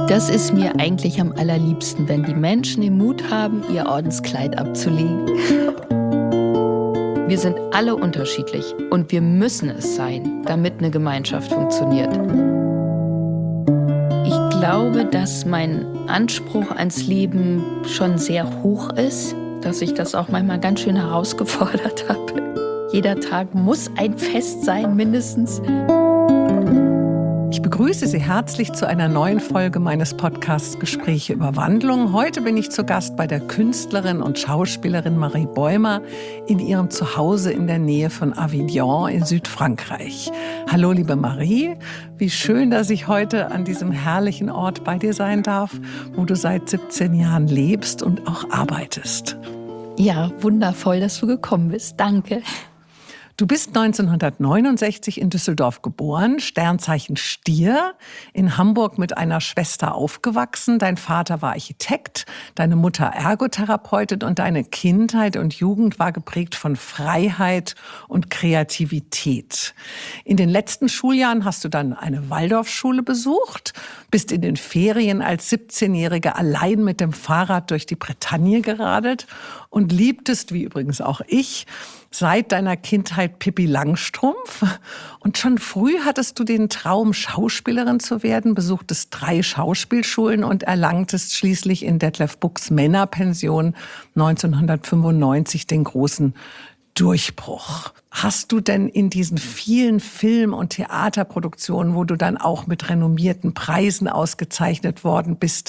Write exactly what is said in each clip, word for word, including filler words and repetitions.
Das ist mir eigentlich am allerliebsten, wenn die Menschen den Mut haben, ihr Ordenskleid abzulegen. Wir sind alle unterschiedlich und wir müssen es sein, damit eine Gemeinschaft funktioniert. Ich glaube, dass mein Anspruch ans Leben schon sehr hoch ist, dass ich das auch manchmal ganz schön herausgefordert habe. Jeder Tag muss ein Fest sein, mindestens. Ich begrüße Sie herzlich zu einer neuen Folge meines Podcasts Gespräche über Wandlung. Heute bin ich zu Gast bei der Künstlerin und Schauspielerin Marie Bäumer in ihrem Zuhause in der Nähe von Avignon in Südfrankreich. Hallo liebe Marie, wie schön, dass ich heute an diesem herrlichen Ort bei dir sein darf, wo du seit siebzehn Jahren lebst und auch arbeitest. Ja, wundervoll, dass du gekommen bist. Danke. Du bist neunzehnhundertneunundsechzig in Düsseldorf geboren, Sternzeichen Stier, in Hamburg mit einer Schwester aufgewachsen. Dein Vater war Architekt, deine Mutter Ergotherapeutin und deine Kindheit und Jugend war geprägt von Freiheit und Kreativität. In den letzten Schuljahren hast du dann eine Waldorfschule besucht, bist in den Ferien als siebzehnjährige allein mit dem Fahrrad durch die Bretagne geradelt und liebtest, wie übrigens auch ich, seit deiner Kindheit Pippi Langstrumpf. Und schon früh hattest du den Traum, Schauspielerin zu werden, besuchtest drei Schauspielschulen und erlangtest schließlich in Detlef Bucks Männerpension neunzehnhundertfünfundneunzig den großen Durchbruch. Hast du denn in diesen vielen Film- und Theaterproduktionen, wo du dann auch mit renommierten Preisen ausgezeichnet worden bist,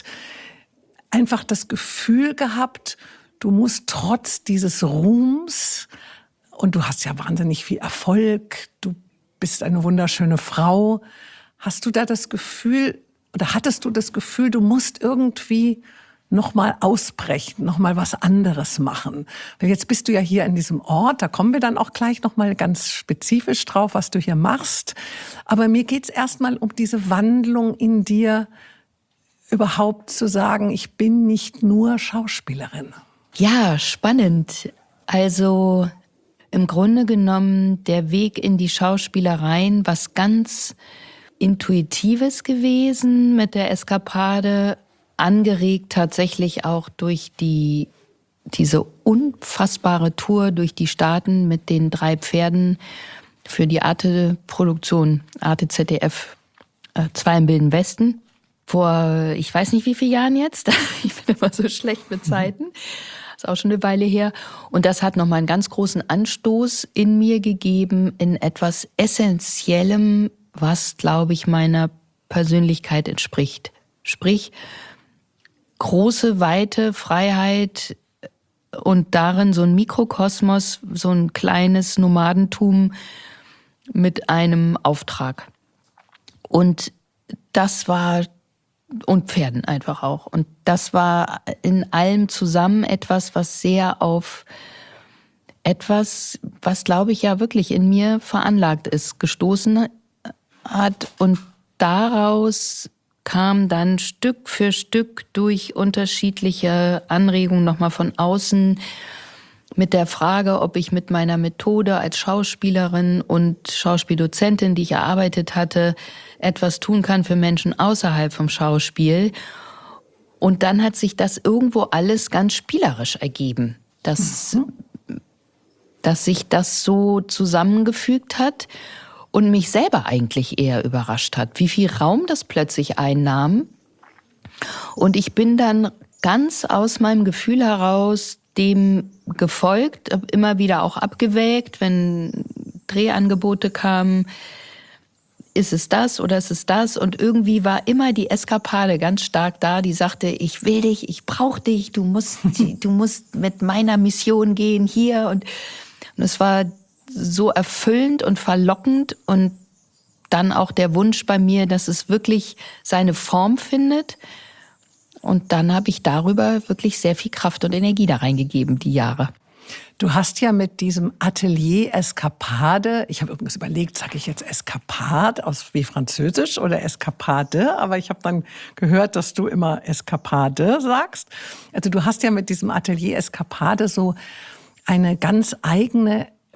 einfach das Gefühl gehabt, du musst trotz dieses Ruhms, und du hast ja wahnsinnig viel Erfolg, du bist eine wunderschöne Frau. Hast du da das Gefühl, oder hattest du das Gefühl, du musst irgendwie noch mal ausbrechen, noch mal was anderes machen? Weil jetzt bist du ja hier in diesem Ort, da kommen wir dann auch gleich noch mal ganz spezifisch drauf, was du hier machst. Aber mir geht's erstmal um diese Wandlung in dir, überhaupt zu sagen, ich bin nicht nur Schauspielerin. Ja, spannend. Also im Grunde genommen der Weg in die Schauspielereien, was ganz Intuitives gewesen mit der Eskapade, angeregt tatsächlich auch durch die diese unfassbare Tour durch die Staaten mit den drei Pferden für die Arte-Produktion, Arte Z D F, äh, zwei im Wilden Westen. Vor, ich weiß nicht wie vielen Jahren jetzt, ich bin immer so schlecht mit Zeiten, ist auch schon eine Weile her. Und das hat nochmal einen ganz großen Anstoß in mir gegeben, in etwas Essentiellem, was, glaube ich, meiner Persönlichkeit entspricht. Sprich, große, weite Freiheit und darin so ein Mikrokosmos, so ein kleines Nomadentum mit einem Auftrag. Und das war Und Pferden einfach auch. Und das war in allem zusammen etwas, was sehr auf etwas, was glaube ich ja wirklich in mir veranlagt ist, gestoßen hat. Und daraus kam dann Stück für Stück durch unterschiedliche Anregungen nochmal von außen mit der Frage, ob ich mit meiner Methode als Schauspielerin und Schauspieldozentin, die ich erarbeitet hatte, etwas tun kann für Menschen außerhalb vom Schauspiel. Und dann hat sich das irgendwo alles ganz spielerisch ergeben, dass, mhm. dass sich das so zusammengefügt hat und mich selber eigentlich eher überrascht hat, wie viel Raum das plötzlich einnahm. Und ich bin dann ganz aus meinem Gefühl heraus dem gefolgt, immer wieder auch abgewägt, wenn Drehangebote kamen, ist es das oder ist es das? Und irgendwie war immer die Eskapade ganz stark da, die sagte, ich will dich, ich brauche dich, du musst, du musst mit meiner Mission gehen hier. Und, und es war so erfüllend und verlockend und dann auch der Wunsch bei mir, dass es wirklich seine Form findet. Und dann habe ich darüber wirklich sehr viel Kraft und Energie da reingegeben, die Jahre. Du hast ja mit diesem Atelier Eskapade, ich habe übrigens überlegt, sage ich jetzt Eskapade aus wie Französisch oder Eskapade, aber ich habe dann gehört, dass du immer Eskapade sagst. Also du hast ja mit diesem Atelier Eskapade so eine ganz eigene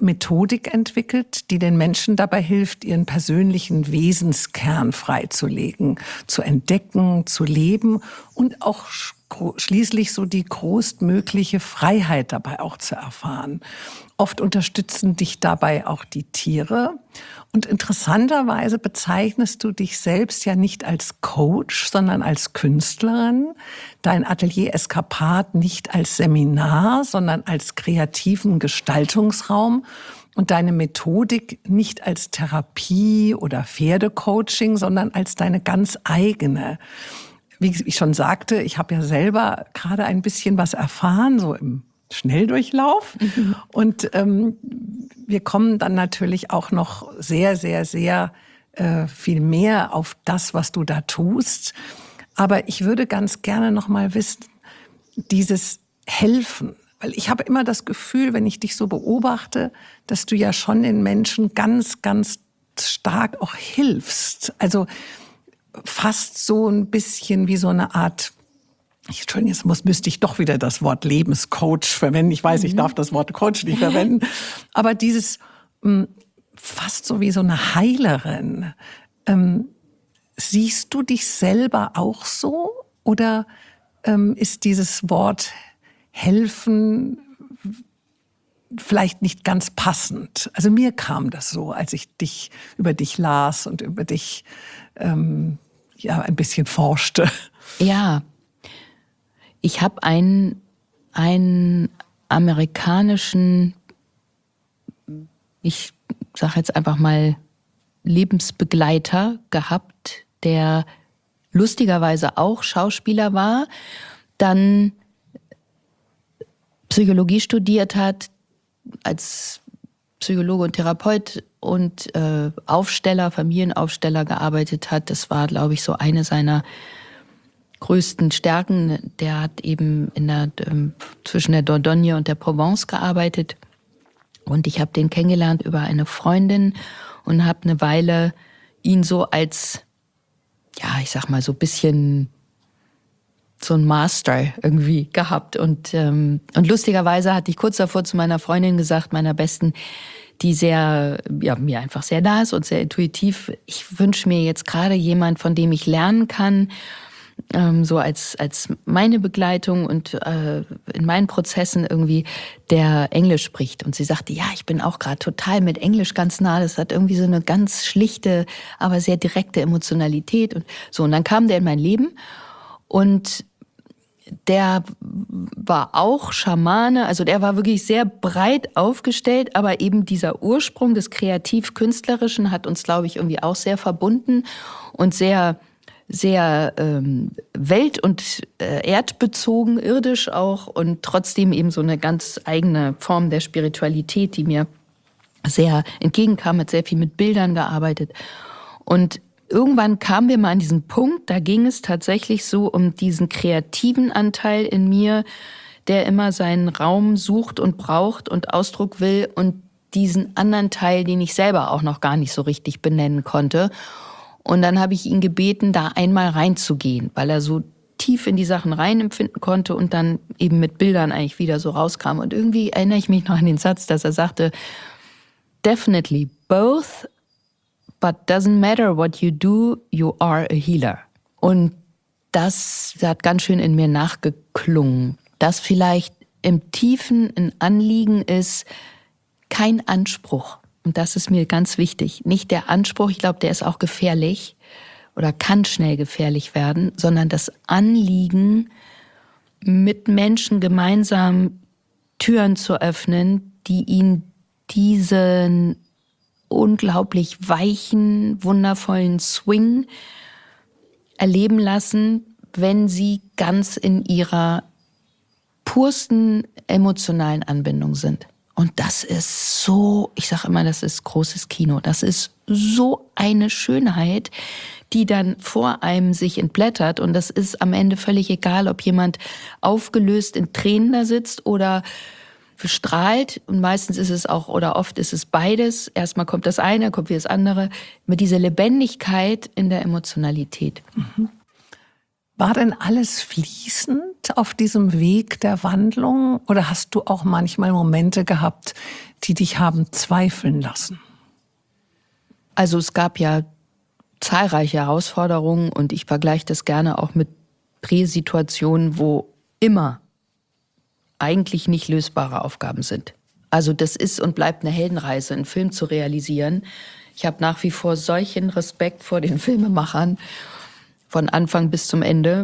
Methodik entwickelt, die den Menschen dabei hilft, ihren persönlichen Wesenskern freizulegen, zu entdecken, zu leben und auch schließlich so die größtmögliche Freiheit dabei auch zu erfahren. Oft unterstützen dich dabei auch die Tiere. Und interessanterweise bezeichnest du dich selbst ja nicht als Coach, sondern als Künstlerin. Dein Atelier Escapade nicht als Seminar, sondern als kreativen Gestaltungsraum. Und deine Methodik nicht als Therapie oder Pferdecoaching, sondern als deine ganz eigene. Wie ich schon sagte, ich habe ja selber gerade ein bisschen was erfahren, so im Schnelldurchlauf. Mhm. Und ähm, wir kommen dann natürlich auch noch sehr, sehr, sehr äh, viel mehr auf das, was du da tust. Aber ich würde ganz gerne noch mal wissen, dieses Helfen. Weil ich habe immer das Gefühl, wenn ich dich so beobachte, dass du ja schon den Menschen ganz, ganz stark auch hilfst. Also fast so ein bisschen wie so eine Art, ich, Entschuldigung, jetzt muss, müsste ich doch wieder das Wort Lebenscoach verwenden. Ich weiß, mhm. ich darf das Wort Coach nicht verwenden. Aber dieses mh, fast so wie so eine Heilerin. Ähm, siehst du dich selber auch so? Oder ähm, ist dieses Wort helfen vielleicht nicht ganz passend? Also mir kam das so, als ich dich über dich las und über dich ähm, ja ein bisschen forschte. Ja. Ich habe einen, einen amerikanischen, ich sage jetzt einfach mal, Lebensbegleiter gehabt, der lustigerweise auch Schauspieler war, dann Psychologie studiert hat, als Psychologe und Therapeut und äh, Aufsteller, Familienaufsteller gearbeitet hat. Das war, glaube ich, so eine seiner größten Stärken. Der hat eben in der, ähm, zwischen der Dordogne und der Provence gearbeitet. Und ich habe den kennengelernt über eine Freundin und habe eine Weile ihn so als, ja, ich sag mal, so ein bisschen so ein Master irgendwie gehabt. Und, ähm, und lustigerweise hatte ich kurz davor zu meiner Freundin gesagt, meiner Besten, die sehr, ja, mir einfach sehr nah ist und sehr intuitiv. Ich wünsche mir jetzt gerade jemand, von dem ich lernen kann, ähm, so als als meine Begleitung und äh, in meinen Prozessen irgendwie, der Englisch spricht. Und sie sagte, ja, ich bin auch gerade total mit Englisch ganz nah. Das hat irgendwie so eine ganz schlichte, aber sehr direkte Emotionalität und so. Und dann kam der in mein Leben und der war auch Schamane, also der war wirklich sehr breit aufgestellt, aber eben dieser Ursprung des Kreativ-Künstlerischen hat uns, glaube ich, irgendwie auch sehr verbunden und sehr, sehr ähm, welt- und äh, erdbezogen, irdisch auch und trotzdem eben so eine ganz eigene Form der Spiritualität, die mir sehr entgegenkam, hat sehr viel mit Bildern gearbeitet. Und irgendwann kamen wir mal an diesen Punkt, da ging es tatsächlich so um diesen kreativen Anteil in mir, der immer seinen Raum sucht und braucht und Ausdruck will und diesen anderen Teil, den ich selber auch noch gar nicht so richtig benennen konnte. Und dann habe ich ihn gebeten, da einmal reinzugehen, weil er so tief in die Sachen rein empfinden konnte und dann eben mit Bildern eigentlich wieder so rauskam. Und irgendwie erinnere ich mich noch an den Satz, dass er sagte, definitely both, but doesn't matter what you do, you are a healer. Und das hat ganz schön in mir nachgeklungen, dass vielleicht im Tiefen ein Anliegen ist, kein Anspruch. Und das ist mir ganz wichtig. Nicht der Anspruch, ich glaube, der ist auch gefährlich oder kann schnell gefährlich werden, sondern das Anliegen, mit Menschen gemeinsam Türen zu öffnen, die ihnen diesen unglaublich weichen, wundervollen Swing erleben lassen, wenn sie ganz in ihrer pursten emotionalen Anbindung sind. Und das ist so, ich sage immer, das ist großes Kino. Das ist so eine Schönheit, die dann vor einem sich entblättert. Und das ist am Ende völlig egal, ob jemand aufgelöst in Tränen da sitzt oder strahlt. Und meistens ist es auch, oder oft ist es beides. Erstmal kommt das eine, kommt wieder das andere. Mit dieser Lebendigkeit in der Emotionalität. Mhm. War denn alles fließend auf diesem Weg der Wandlung oder hast du auch manchmal Momente gehabt, die dich haben zweifeln lassen? Also es gab ja zahlreiche Herausforderungen und ich vergleiche das gerne auch mit Drehsituationen, wo immer eigentlich nicht lösbare Aufgaben sind. Also das ist und bleibt eine Heldenreise, einen Film zu realisieren. Ich habe nach wie vor solchen Respekt vor den Filmemachern von Anfang bis zum Ende.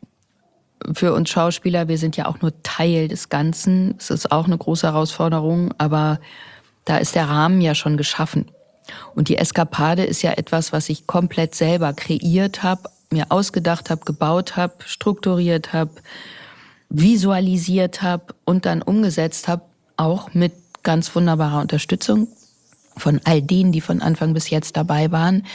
Für uns Schauspieler, wir sind ja auch nur Teil des Ganzen. Es ist auch eine große Herausforderung, aber da ist der Rahmen ja schon geschaffen. Und die Eskapade ist ja etwas, was ich komplett selber kreiert habe, mir ausgedacht habe, gebaut habe, strukturiert habe, visualisiert habe und dann umgesetzt habe, auch mit ganz wunderbarer Unterstützung von all denen, die von Anfang bis jetzt dabei waren.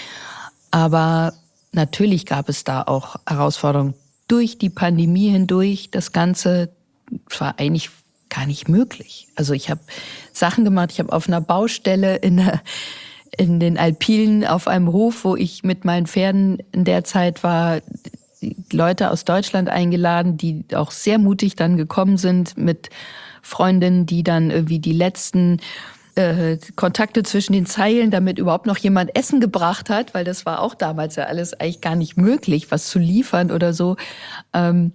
Aber natürlich gab es da auch Herausforderungen. Durch die Pandemie hindurch, das Ganze war eigentlich gar nicht möglich. Also ich habe Sachen gemacht, ich habe auf einer Baustelle in, der, in den Alpinen auf einem Hof, wo ich mit meinen Pferden in der Zeit war, Leute aus Deutschland eingeladen, die auch sehr mutig dann gekommen sind mit Freundinnen, die dann irgendwie die letzten äh, Kontakte zwischen den Zeilen, damit überhaupt noch jemand Essen gebracht hat, weil das war auch damals ja alles eigentlich gar nicht möglich, was zu liefern oder so, ähm,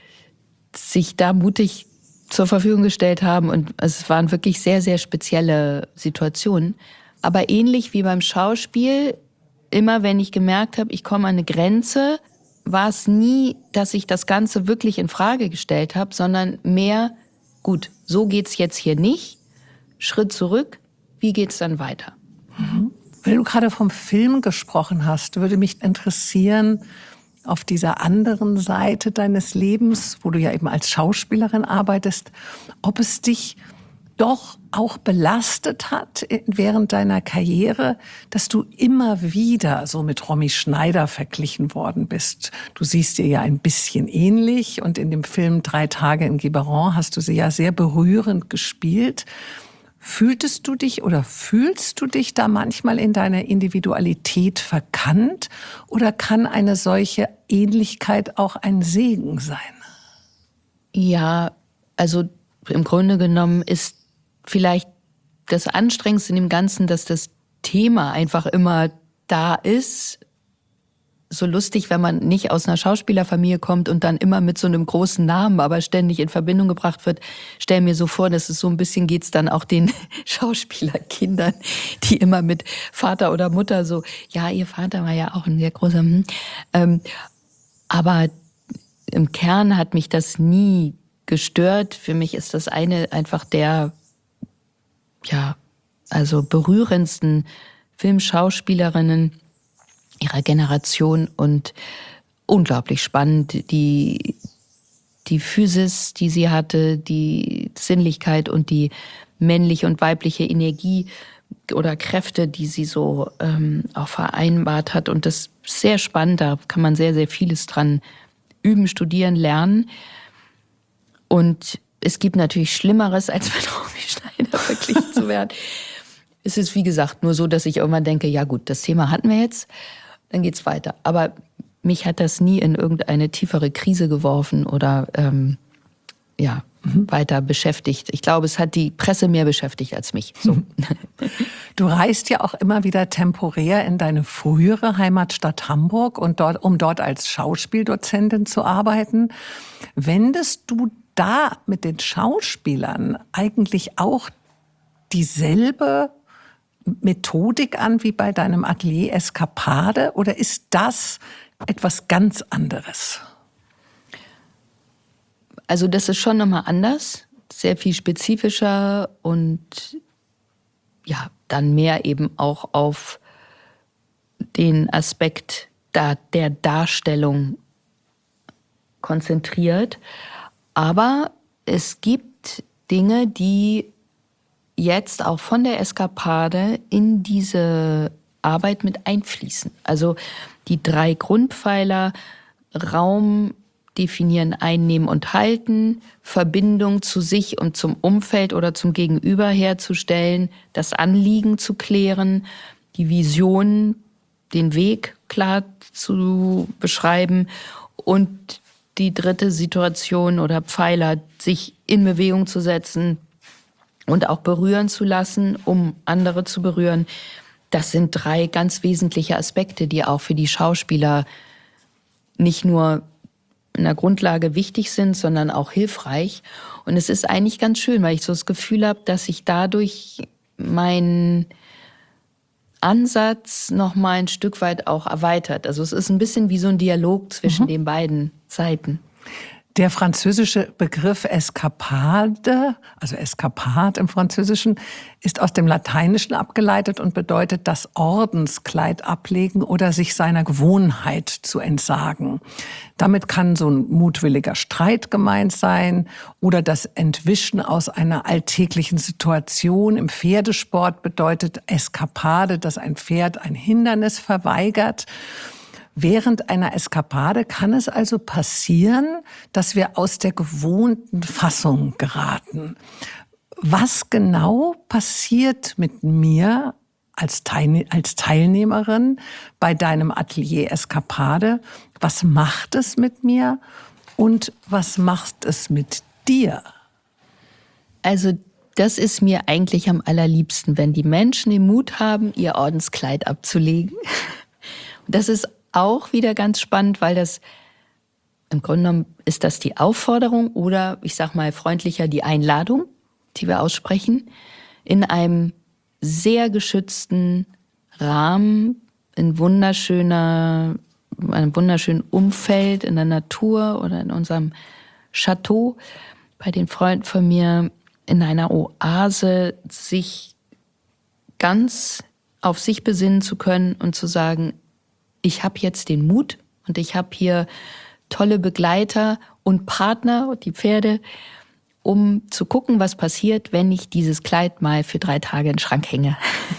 sich da mutig zur Verfügung gestellt haben. Und es waren wirklich sehr, sehr spezielle Situationen. Aber ähnlich wie beim Schauspiel, immer wenn ich gemerkt habe, ich komme an eine Grenze, war es nie, dass ich das Ganze wirklich in Frage gestellt habe, sondern mehr, gut, so geht's jetzt hier nicht. Schritt zurück, wie geht's dann weiter? Mhm. Weil du gerade vom Film gesprochen hast, würde mich interessieren, auf dieser anderen Seite deines Lebens, wo du ja eben als Schauspielerin arbeitest, ob es dich doch auch belastet hat während deiner Karriere, dass du immer wieder so mit Romy Schneider verglichen worden bist. Du siehst ihr ja ein bisschen ähnlich und in dem Film Drei Tage in Quiberon hast du sie ja sehr berührend gespielt. Fühltest du dich oder fühlst du dich da manchmal in deiner Individualität verkannt oder kann eine solche Ähnlichkeit auch ein Segen sein? Ja, also im Grunde genommen ist vielleicht das Anstrengendste in dem Ganzen, dass das Thema einfach immer da ist. So lustig, wenn man nicht aus einer Schauspielerfamilie kommt und dann immer mit so einem großen Namen, aber ständig in Verbindung gebracht wird. Stell mir so vor, dass es so ein bisschen geht's dann auch den Schauspielerkindern, die immer mit Vater oder Mutter so, ja, ihr Vater war ja auch ein sehr großer, hm. ähm, aber im Kern hat mich das nie gestört. Für mich ist das eine einfach der, ja, also berührendsten Filmschauspielerinnen ihrer Generation und unglaublich spannend. Die, die Physis, die sie hatte, die Sinnlichkeit und die männliche und weibliche Energie oder Kräfte, die sie so ähm, auch vereinbart hat. Und das ist sehr spannend, da kann man sehr, sehr vieles dran üben, studieren, lernen. Und es gibt natürlich Schlimmeres, als mit Romy Schneider verglichen zu werden. Es ist, wie gesagt, nur so, dass ich irgendwann denke, ja gut, das Thema hatten wir jetzt, dann geht's weiter. Aber mich hat das nie in irgendeine tiefere Krise geworfen oder ähm, ja, mhm. weiter beschäftigt. Ich glaube, es hat die Presse mehr beschäftigt als mich. So. Du reist ja auch immer wieder temporär in deine frühere Heimatstadt Hamburg, und dort, um dort als Schauspieldozentin zu arbeiten. Wendest du da mit den Schauspielern eigentlich auch dieselbe Methodik an wie bei deinem Atelier Eskapade, oder ist das etwas ganz anderes? Also das ist schon nochmal anders, sehr viel spezifischer und ja, dann mehr eben auch auf den Aspekt da, der Darstellung konzentriert. Aber es gibt Dinge, die jetzt auch von der Eskapade in diese Arbeit mit einfließen. Also die drei Grundpfeiler: Raum definieren, einnehmen und halten, Verbindung zu sich und zum Umfeld oder zum Gegenüber herzustellen, das Anliegen zu klären, die Vision, den Weg klar zu beschreiben Und die dritte Situation oder Pfeiler, sich in Bewegung zu setzen und auch berühren zu lassen, um andere zu berühren. Das sind drei ganz wesentliche Aspekte, die auch für die Schauspieler nicht nur in der Grundlage wichtig sind, sondern auch hilfreich. Und es ist eigentlich ganz schön, weil ich so das Gefühl habe, dass ich dadurch meinen Ansatz noch mal ein Stück weit auch erweitert. Also es ist ein bisschen wie so ein Dialog zwischen mhm. den beiden Seiten. Der französische Begriff Eskapade, also Eskapade im Französischen, ist aus dem Lateinischen abgeleitet und bedeutet das Ordenskleid ablegen oder sich seiner Gewohnheit zu entsagen. Damit kann so ein mutwilliger Streit gemeint sein oder das Entwischen aus einer alltäglichen Situation. Im Pferdesport bedeutet Eskapade, dass ein Pferd ein Hindernis verweigert. Während einer Eskapade kann es also passieren, dass wir aus der gewohnten Fassung geraten. Was genau passiert mit mir als Teilnehmerin bei deinem Atelier Eskapade? Was macht es mit mir und was macht es mit dir? Also das ist mir eigentlich am allerliebsten, wenn die Menschen den Mut haben, ihr Ordenskleid abzulegen. Das ist auch wieder ganz spannend, weil das im Grunde genommen ist das die Aufforderung oder ich sag mal freundlicher die Einladung, die wir aussprechen, in einem sehr geschützten Rahmen, in wunderschöner, einem wunderschönen Umfeld, in der Natur oder in unserem Chateau, bei den Freunden von mir in einer Oase, sich ganz auf sich besinnen zu können und zu sagen, ich habe jetzt den Mut und ich habe hier tolle Begleiter und Partner, die Pferde, um zu gucken, was passiert, wenn ich dieses Kleid mal für drei Tage in den Schrank hänge.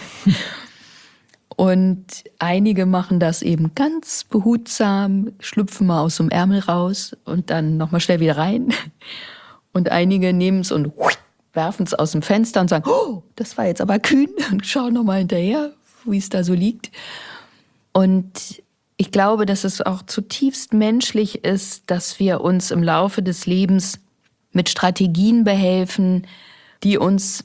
Und einige machen das eben ganz behutsam, schlüpfen mal aus dem Ärmel raus und dann nochmal schnell wieder rein. Und einige nehmen es und werfen es aus dem Fenster und sagen, oh, das war jetzt aber kühn, und schauen nochmal hinterher, wie es da so liegt. Und ich glaube, dass es auch zutiefst menschlich ist, dass wir uns im Laufe des Lebens mit Strategien behelfen, die uns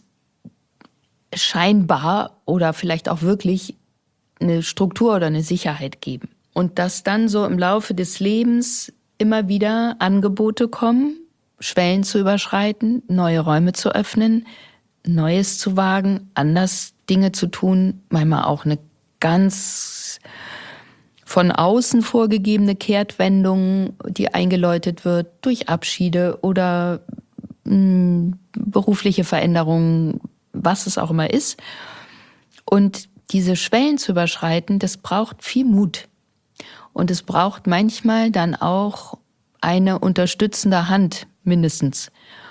scheinbar oder vielleicht auch wirklich eine Struktur oder eine Sicherheit geben. Und dass dann so im Laufe des Lebens immer wieder Angebote kommen, Schwellen zu überschreiten, neue Räume zu öffnen, Neues zu wagen, anders Dinge zu tun, manchmal auch eine ganz von außen vorgegebene Kehrtwendung, die eingeläutet wird durch Abschiede oder mh, berufliche Veränderungen, was es auch immer ist. Und diese Schwellen zu überschreiten, das braucht viel Mut. Und es braucht manchmal dann auch eine unterstützende Hand mindestens.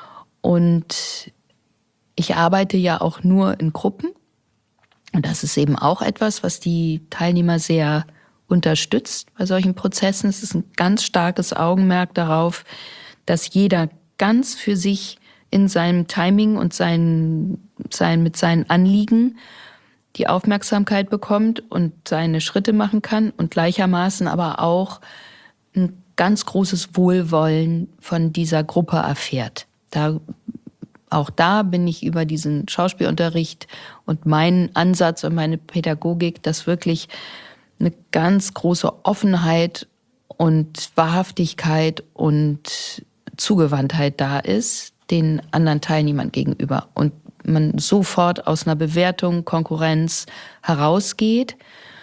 Und ich arbeite ja auch nur in Gruppen. Und das ist eben auch etwas, was die Teilnehmer sehr unterstützt bei solchen Prozessen. Es ist ein ganz starkes Augenmerk darauf, dass jeder ganz für sich in seinem Timing und sein, sein, mit seinen Anliegen die Aufmerksamkeit bekommt und seine Schritte machen kann und gleichermaßen aber auch ein ganz großes Wohlwollen von dieser Gruppe erfährt. Da, auch da bin ich über diesen Schauspielunterricht und meinen Ansatz und meine Pädagogik, dass wirklich eine ganz große Offenheit und Wahrhaftigkeit und Zugewandtheit da ist, den anderen Teilnehmern gegenüber. Und man sofort aus einer Bewertung, Konkurrenz herausgeht,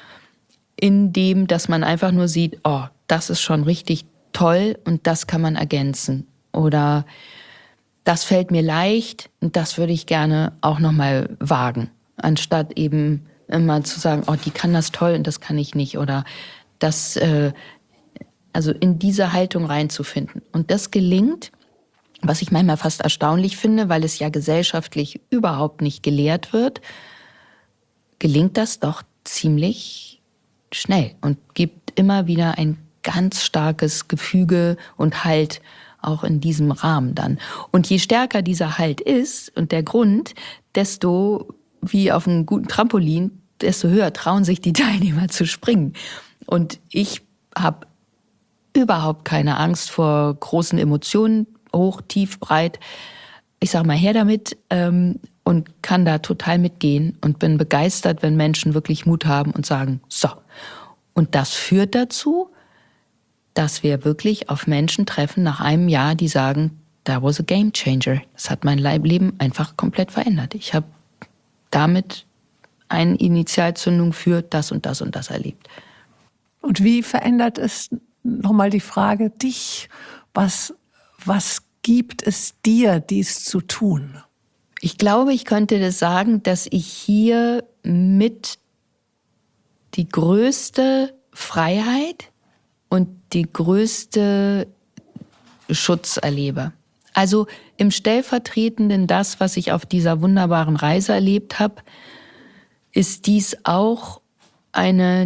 indem, dass man einfach nur sieht, oh, das ist schon richtig toll und das kann man ergänzen. Oder das fällt mir leicht und das würde ich gerne auch nochmal wagen. Anstatt eben immer zu sagen, oh, die kann das toll und das kann ich nicht. Oder das, äh, also in diese Haltung reinzufinden. Und das gelingt, was ich manchmal fast erstaunlich finde, weil es ja gesellschaftlich überhaupt nicht gelehrt wird, gelingt das doch ziemlich schnell und gibt immer wieder ein ganz starkes Gefüge und Halt auch in diesem Rahmen dann. Und je stärker dieser Halt ist und der Grund, desto wie auf einem guten Trampolin, desto höher trauen sich die Teilnehmer zu springen. Und ich habe überhaupt keine Angst vor großen Emotionen, hoch, tief, breit. Ich sag mal, her damit ähm, und kann da total mitgehen und bin begeistert, wenn Menschen wirklich Mut haben und sagen, so. Und das führt dazu, dass wir wirklich auf Menschen treffen nach einem Jahr, die sagen, that was a game changer. Das hat mein Leben einfach komplett verändert. Ich habe damit eine Initialzündung für das und das und das erlebt. Und wie verändert es, nochmal die Frage, dich? Was, was gibt es dir, dies zu tun? Ich glaube, ich könnte das sagen, dass ich hier mit die größte Freiheit und die größte Schutz erlebe. Also im Stellvertretenden das, was ich auf dieser wunderbaren Reise erlebt habe, ist dies auch eine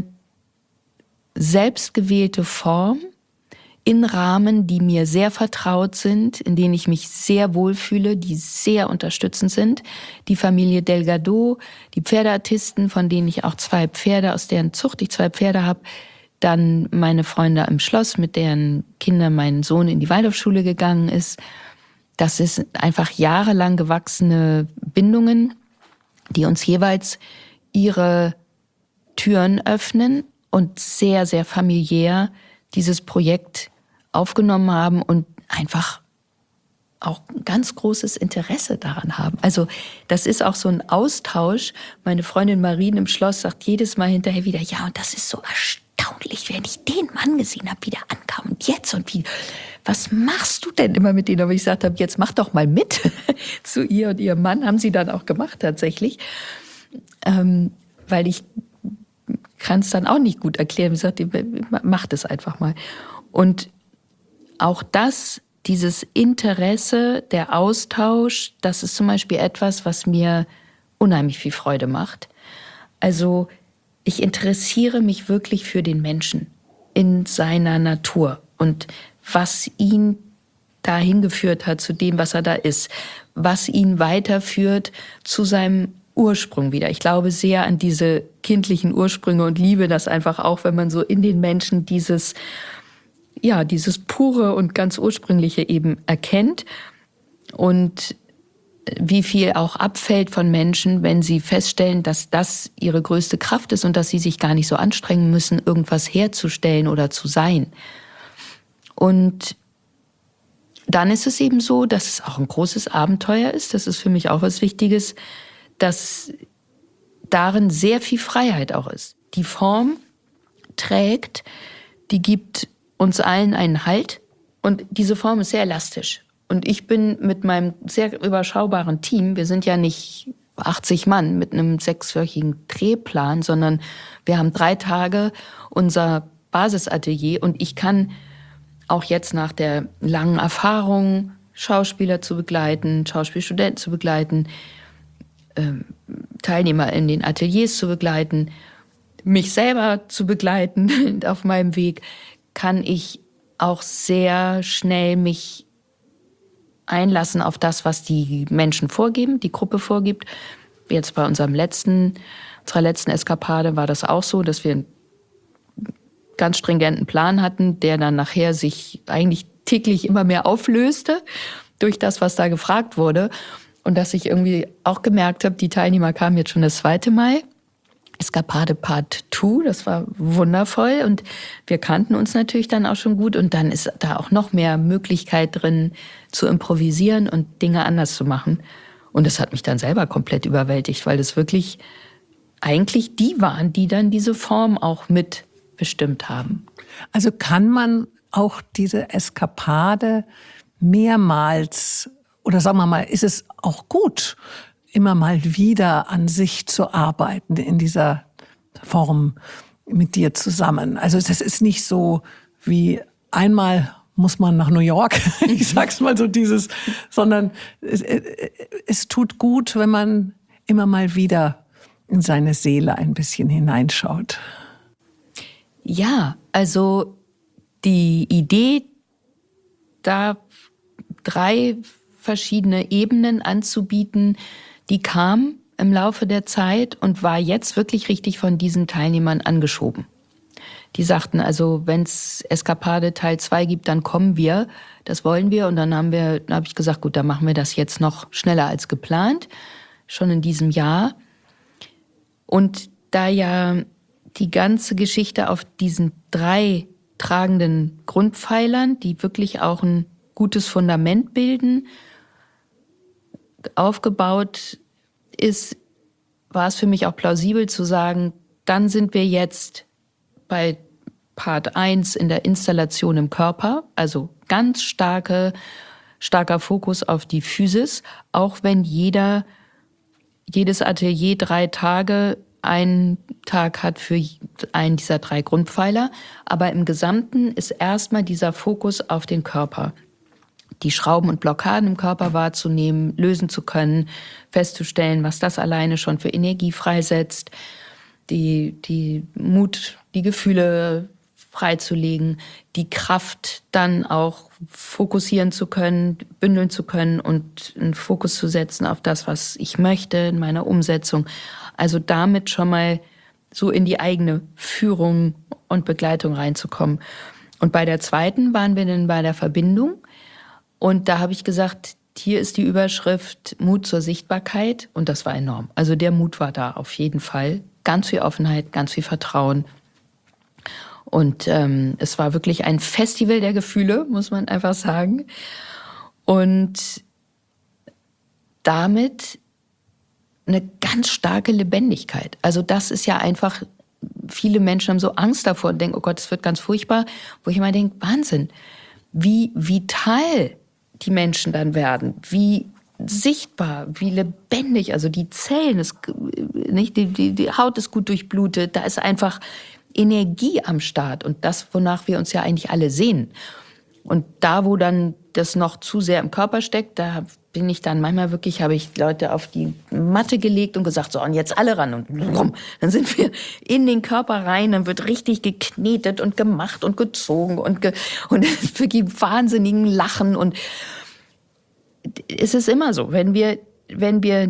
selbstgewählte Form in Rahmen, die mir sehr vertraut sind, in denen ich mich sehr wohlfühle, die sehr unterstützend sind. Die Familie Delgado, die Pferdeartisten, von denen ich auch zwei Pferde, aus deren Zucht ich zwei Pferde habe. Dann meine Freunde im Schloss, mit deren Kindern mein Sohn in die Waldorfschule gegangen ist. Das ist einfach jahrelang gewachsene Bindungen, die uns jeweils ihre Türen öffnen und sehr, sehr familiär dieses Projekt aufgenommen haben und einfach auch ein ganz großes Interesse daran haben. Also das ist auch so ein Austausch. Meine Freundin Marien im Schloss sagt jedes Mal hinterher wieder, ja, und das ist so erstaunlich, wenn ich den Mann gesehen habe, wie der ankam und jetzt und wie, was machst du denn immer mit denen? Aber ich gesagt habe, jetzt mach doch mal mit zu ihr und ihrem Mann. Haben sie dann auch gemacht tatsächlich, ähm, weil ich kann es dann auch nicht gut erklären. Ich sagte, mach das einfach mal. Und auch das, dieses Interesse, der Austausch, das ist zum Beispiel etwas, was mir unheimlich viel Freude macht. Also ich interessiere mich wirklich für den Menschen in seiner Natur und was ihn dahin geführt hat zu dem, was er da ist, was ihn weiterführt zu seinem Ursprung wieder. Ich glaube sehr an diese kindlichen Ursprünge und liebe das einfach auch, wenn man so in den Menschen dieses, ja, dieses pure und ganz ursprüngliche eben erkennt und wie viel auch abfällt von Menschen, wenn sie feststellen, dass das ihre größte Kraft ist und dass sie sich gar nicht so anstrengen müssen, irgendwas herzustellen oder zu sein. Und dann ist es eben so, dass es auch ein großes Abenteuer ist. Das ist für mich auch was Wichtiges, dass darin sehr viel Freiheit auch ist. Die Form trägt, die gibt uns allen einen Halt und diese Form ist sehr elastisch. Und ich bin mit meinem sehr überschaubaren Team, wir sind ja nicht achtzig Mann mit einem sechswöchigen Drehplan, sondern wir haben drei Tage unser Basisatelier und ich kann auch jetzt nach der langen Erfahrung, Schauspieler zu begleiten, Schauspielstudenten zu begleiten, Teilnehmer in den Ateliers zu begleiten, mich selber zu begleiten auf meinem Weg, kann ich auch sehr schnell mich einlassen auf das, was die Menschen vorgeben, die Gruppe vorgibt. Jetzt bei unserem letzten, unserer letzten Eskapade war das auch so, dass wir einen ganz stringenten Plan hatten, der dann nachher sich eigentlich täglich immer mehr auflöste durch das, was da gefragt wurde. Und dass ich irgendwie auch gemerkt habe, die Teilnehmer kamen jetzt schon das zweite Mal. Eskapade Part zwei, das war wundervoll. Und wir kannten uns natürlich dann auch schon gut. Und dann ist da auch noch mehr Möglichkeit drin, zu improvisieren und Dinge anders zu machen. Und das hat mich dann selber komplett überwältigt, weil das wirklich eigentlich die waren, die dann diese Form auch mitbestimmt haben. Also kann man auch diese Eskapade mehrmals, oder sagen wir mal, ist es auch gut, immer mal wieder an sich zu arbeiten in dieser Form mit dir zusammen? Also das ist nicht so wie einmal muss man nach New York, ich sag's mal so dieses, sondern es, es tut gut, wenn man immer mal wieder in seine Seele ein bisschen hineinschaut. Ja, also die Idee, da drei verschiedene Ebenen anzubieten, die kam im Laufe der Zeit und war jetzt wirklich richtig von diesen Teilnehmern angeschoben. Die sagten, also wenn's Eskapade Teil zwei gibt, dann kommen wir. Das wollen wir. Und dann haben wir, dann habe ich gesagt, gut, dann machen wir das jetzt noch schneller als geplant. Schon in diesem Jahr. Und da ja die ganze Geschichte auf diesen drei tragenden Grundpfeilern, die wirklich auch ein gutes Fundament bilden, aufgebaut ist, war es für mich auch plausibel zu sagen, dann sind wir jetzt bei Part eins in der Installation im Körper, also ganz starke, starker Fokus auf die Physis, auch wenn jeder, jedes Atelier drei Tage einen Tag hat für einen dieser drei Grundpfeiler. Aber im Gesamten ist erstmal dieser Fokus auf den Körper. Die Schrauben und Blockaden im Körper wahrzunehmen, lösen zu können, festzustellen, was das alleine schon für Energie freisetzt, die, die Mut, die Gefühle freizulegen, die Kraft dann auch fokussieren zu können, bündeln zu können und einen Fokus zu setzen auf das, was ich möchte in meiner Umsetzung. Also damit schon mal so in die eigene Führung und Begleitung reinzukommen. Und bei der zweiten waren wir dann bei der Verbindung. Und da habe ich gesagt, hier ist die Überschrift Mut zur Sichtbarkeit. Und das war enorm. Also der Mut war da auf jeden Fall. Ganz viel Offenheit, ganz viel Vertrauen. Und ähm, es war wirklich ein Festival der Gefühle, muss man einfach sagen. Und damit eine ganz starke Lebendigkeit. Also das ist ja einfach, viele Menschen haben so Angst davor und denken, oh Gott, es wird ganz furchtbar. Wo ich immer denke, Wahnsinn, wie vital die Menschen dann werden, wie sichtbar, wie lebendig, also die Zellen, ist, nicht, die, die, die Haut ist gut durchblutet, da ist einfach Energie am Start und das, wonach wir uns ja eigentlich alle sehnen. Und da, wo dann das noch zu sehr im Körper steckt, da bin ich dann manchmal wirklich, habe ich Leute auf die Matte gelegt und gesagt, so, und jetzt alle ran. Und rum. Dann sind wir in den Körper rein, dann wird richtig geknetet und gemacht und gezogen und, ge und wirklich wahnsinnigen Lachen. Und es ist immer so, wenn wir, wenn wir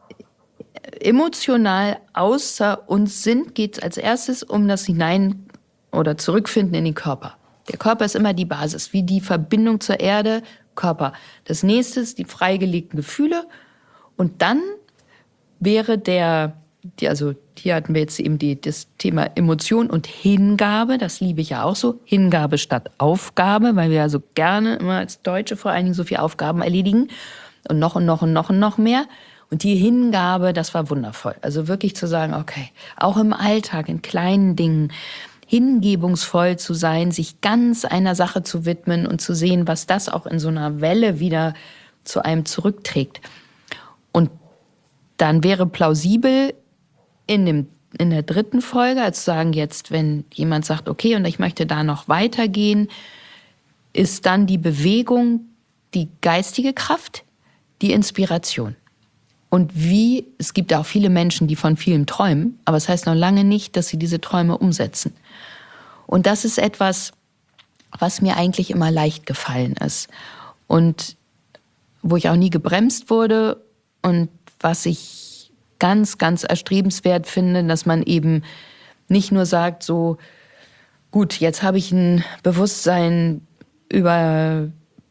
emotional außer uns sind, geht es als erstes um das Hinein- oder Zurückfinden in den Körper. Der Körper ist immer die Basis, wie die Verbindung zur Erde, Körper. Das nächste ist die freigelegten Gefühle. Und dann wäre der, die, also hier hatten wir jetzt eben die, das Thema Emotion und Hingabe. Das liebe ich ja auch so. Hingabe statt Aufgabe, weil wir ja so gerne immer als Deutsche vor allen Dingen so viele Aufgaben erledigen. Und noch und noch und noch und noch mehr. Und die Hingabe, das war wundervoll. Also wirklich zu sagen, okay, auch im Alltag, in kleinen Dingen, hingebungsvoll zu sein, sich ganz einer Sache zu widmen und zu sehen, was das auch in so einer Welle wieder zu einem zurückträgt. Und dann wäre plausibel in, dem, in der dritten Folge, als zu sagen, jetzt, wenn jemand sagt, okay, und ich möchte da noch weitergehen, ist dann die Bewegung, die geistige Kraft, die Inspiration. Und wie, es gibt auch viele Menschen, die von vielem träumen, aber es heißt noch lange nicht, dass sie diese Träume umsetzen. Und das ist etwas, was mir eigentlich immer leicht gefallen ist. Und wo ich auch nie gebremst wurde und was ich ganz, ganz erstrebenswert finde, dass man eben nicht nur sagt, so, gut, jetzt habe ich ein Bewusstsein über,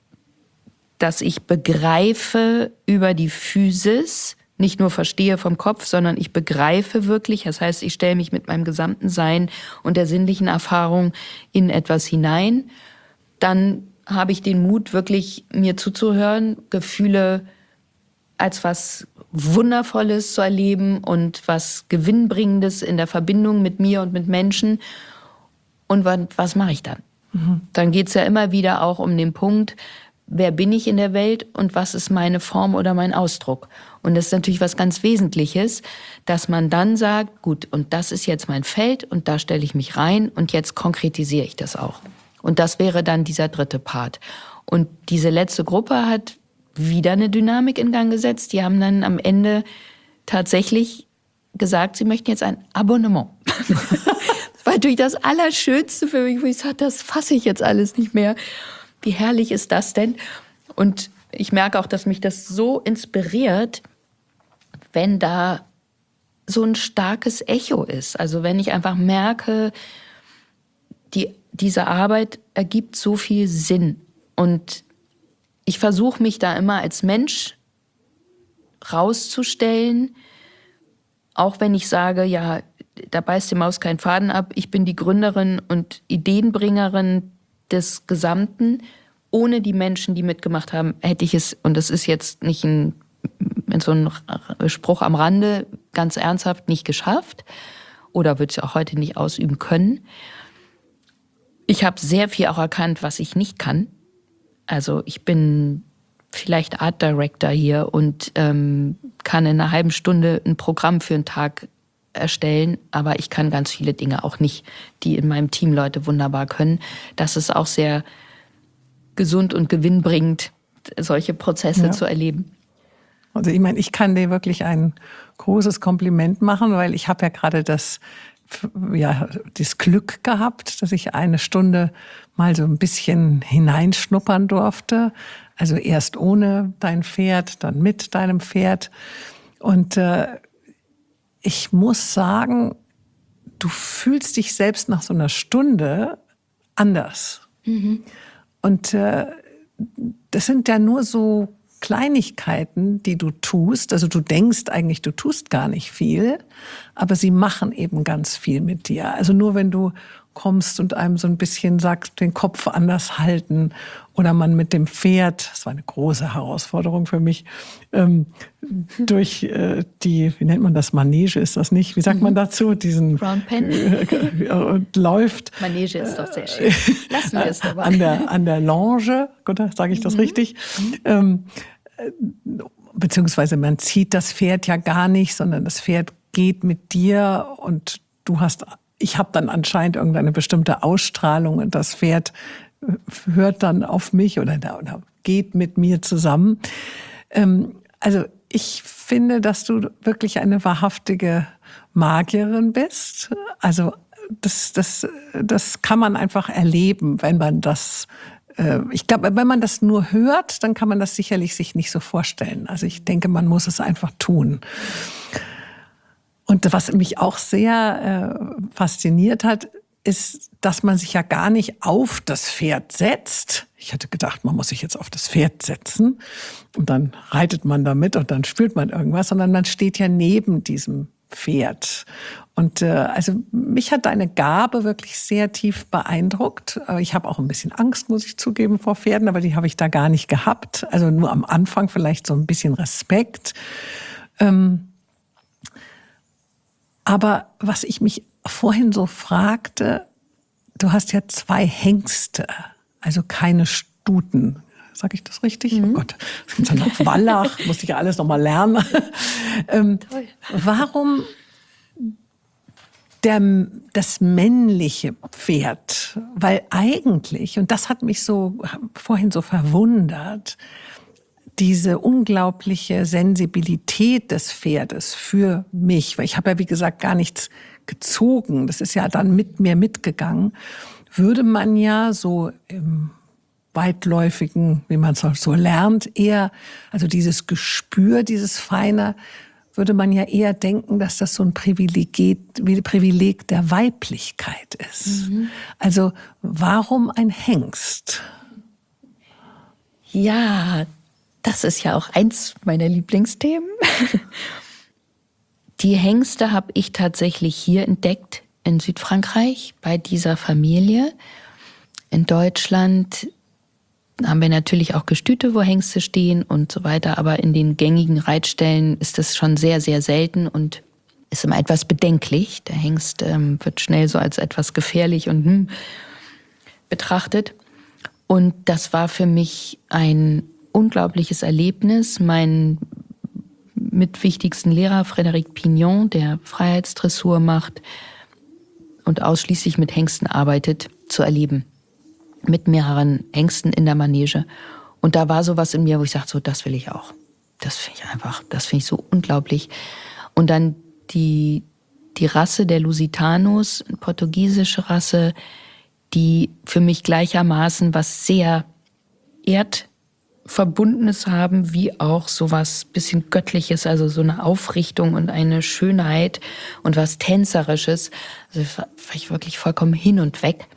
dass ich begreife über die Physis, nicht nur verstehe vom Kopf, sondern ich begreife wirklich. Das heißt, ich stelle mich mit meinem gesamten Sein und der sinnlichen Erfahrung in etwas hinein. Dann habe ich den Mut, wirklich mir zuzuhören, Gefühle als was Wundervolles zu erleben und was Gewinnbringendes in der Verbindung mit mir und mit Menschen. Und was, was mache ich dann? Mhm. Dann geht es ja immer wieder auch um den Punkt, wer bin ich in der Welt und was ist meine Form oder mein Ausdruck? Und das ist natürlich was ganz Wesentliches, dass man dann sagt, gut, und das ist jetzt mein Feld und da stelle ich mich rein und jetzt konkretisiere ich das auch. Und das wäre dann dieser dritte Part. Und diese letzte Gruppe hat wieder eine Dynamik in Gang gesetzt. Die haben dann am Ende tatsächlich gesagt, sie möchten jetzt ein Abonnement. Das war natürlich das Allerschönste für mich, wo ich sagte, das fasse ich jetzt alles nicht mehr. Wie herrlich ist das denn? Und ich merke auch, dass mich das so inspiriert, wenn da so ein starkes Echo ist. Also wenn ich einfach merke, die, diese Arbeit ergibt so viel Sinn. Und ich versuche mich da immer als Mensch rauszustellen, auch wenn ich sage, ja, da beißt die Maus keinen Faden ab, ich bin die Gründerin und Ideenbringerin des Gesamten. Ohne die Menschen, die mitgemacht haben, hätte ich es, und das ist jetzt nicht ein, so ein Spruch am Rande, ganz ernsthaft nicht geschafft oder würde es auch heute nicht ausüben können. Ich habe sehr viel auch erkannt, was ich nicht kann. Also ich bin vielleicht Art Director hier und ähm, kann in einer halben Stunde ein Programm für einen Tag erstellen, aber ich kann ganz viele Dinge auch nicht, die in meinem Team Leute wunderbar können. Das ist auch sehr gesund und gewinnbringend, solche Prozesse ja. zu erleben. Also ich meine, ich kann dir wirklich ein großes Kompliment machen, weil ich habe ja gerade das, ja, das Glück gehabt, dass ich eine Stunde mal so ein bisschen hineinschnuppern durfte. Also erst ohne dein Pferd, dann mit deinem Pferd. Und äh, ich muss sagen, du fühlst dich selbst nach so einer Stunde anders. Mhm. Und äh, das sind ja nur so Kleinigkeiten, die du tust. Also du denkst eigentlich, du tust gar nicht viel, aber sie machen eben ganz viel mit dir. Also nur wenn du kommst und einem so ein bisschen sagst, den Kopf anders halten oder man mit dem Pferd, das war eine große Herausforderung für mich, ähm, durch äh, die, wie nennt man das, Manege ist das nicht? Wie sagt man dazu? Diesen Brown Pen. Äh, und läuft. Manege ist doch sehr schön. Lassen wir es dabei. An der, an der Longe, gut, sage ich das mhm. richtig? Ähm, beziehungsweise man zieht das Pferd ja gar nicht, sondern das Pferd geht mit dir und du hast, ich habe dann anscheinend irgendeine bestimmte Ausstrahlung und das Pferd hört dann auf mich oder, oder geht mit mir zusammen. Ähm, also ich finde, dass du wirklich eine wahrhaftige Magierin bist. Also das, das, das kann man einfach erleben, wenn man das Ich glaube, wenn man das nur hört, dann kann man das sicherlich sich nicht so vorstellen. Also ich denke, man muss es einfach tun. Und was mich auch sehr äh, fasziniert hat, ist, dass man sich ja gar nicht auf das Pferd setzt. Ich hätte gedacht, man muss sich jetzt auf das Pferd setzen und dann reitet man damit und dann spürt man irgendwas, sondern man steht ja neben diesem Pferd. Und äh, also mich hat deine Gabe wirklich sehr tief beeindruckt. Ich habe auch ein bisschen Angst, muss ich zugeben, vor Pferden, aber die habe ich da gar nicht gehabt. Also nur am Anfang vielleicht so ein bisschen Respekt. Ähm, aber was ich mich vorhin so fragte, du hast ja zwei Hengste, also keine Stuten. Sag ich das richtig? Mhm. Oh Gott, das sind so noch Wallach, musste ich ja alles noch mal lernen. ähm, Toll. Warum der, das männliche Pferd? Weil eigentlich, und das hat mich so vorhin so verwundert, diese unglaubliche Sensibilität des Pferdes für mich, weil ich habe ja wie gesagt gar nichts gezogen, das ist ja dann mit mir mitgegangen, würde man ja so im weitläufigen, wie man es so lernt, eher, also dieses Gespür, dieses Feine, würde man ja eher denken, dass das so ein Privileg, wie Privileg der Weiblichkeit ist. Mhm. Also warum ein Hengst? Ja, das ist ja auch eins meiner Lieblingsthemen. Die Hengste habe ich tatsächlich hier entdeckt, in Südfrankreich, bei dieser Familie. In Deutschland haben wir natürlich auch Gestüte, wo Hengste stehen und so weiter, aber in den gängigen Reitstellen ist das schon sehr, sehr selten und ist immer etwas bedenklich. Der Hengst ähm, wird schnell so als etwas gefährlich und hm, betrachtet. Und das war für mich ein unglaubliches Erlebnis. Mein mitwichtigsten Lehrer, Frédéric Pignon, der Freiheitsdressur macht und ausschließlich mit Hengsten arbeitet, zu erleben. Mit mehreren Hengsten in der Manege. Und da war sowas in mir, wo ich sagte, so, das will ich auch. Das finde ich einfach, das finde ich so unglaublich. Und dann die, die Rasse der Lusitanos, eine portugiesische Rasse, die für mich gleichermaßen was sehr Erdverbundenes haben, wie auch sowas bisschen Göttliches, also so eine Aufrichtung und eine Schönheit und was Tänzerisches. Also war ich wirklich vollkommen hin und weg.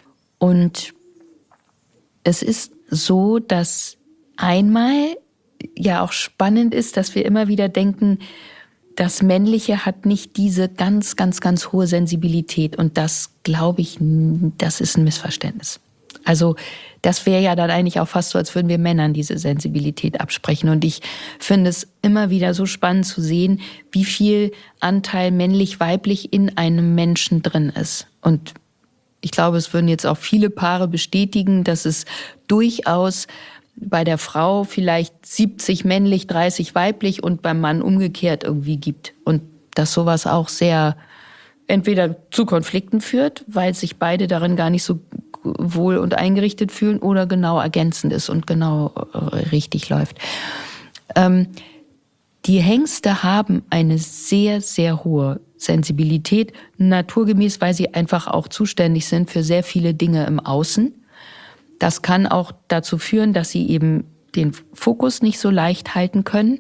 Und es ist so, dass einmal ja auch spannend ist, dass wir immer wieder denken, das Männliche hat nicht diese ganz, ganz, ganz hohe Sensibilität. Und das, glaube ich, das ist ein Missverständnis. Also das wäre ja dann eigentlich auch fast so, als würden wir Männern diese Sensibilität absprechen. Und ich finde es immer wieder so spannend zu sehen, wie viel Anteil männlich-weiblich in einem Menschen drin ist. Und ich glaube, es würden jetzt auch viele Paare bestätigen, dass es durchaus bei der Frau vielleicht siebzig männlich, dreißig weiblich und beim Mann umgekehrt irgendwie gibt. Und dass sowas auch sehr entweder zu Konflikten führt, weil sich beide darin gar nicht so wohl und eingerichtet fühlen, oder genau ergänzend ist und genau richtig läuft. Ähm, die Hengste haben eine sehr, sehr hohe Sensibilität, naturgemäß, weil sie einfach auch zuständig sind für sehr viele Dinge im Außen. Das kann auch dazu führen, dass sie eben den Fokus nicht so leicht halten können.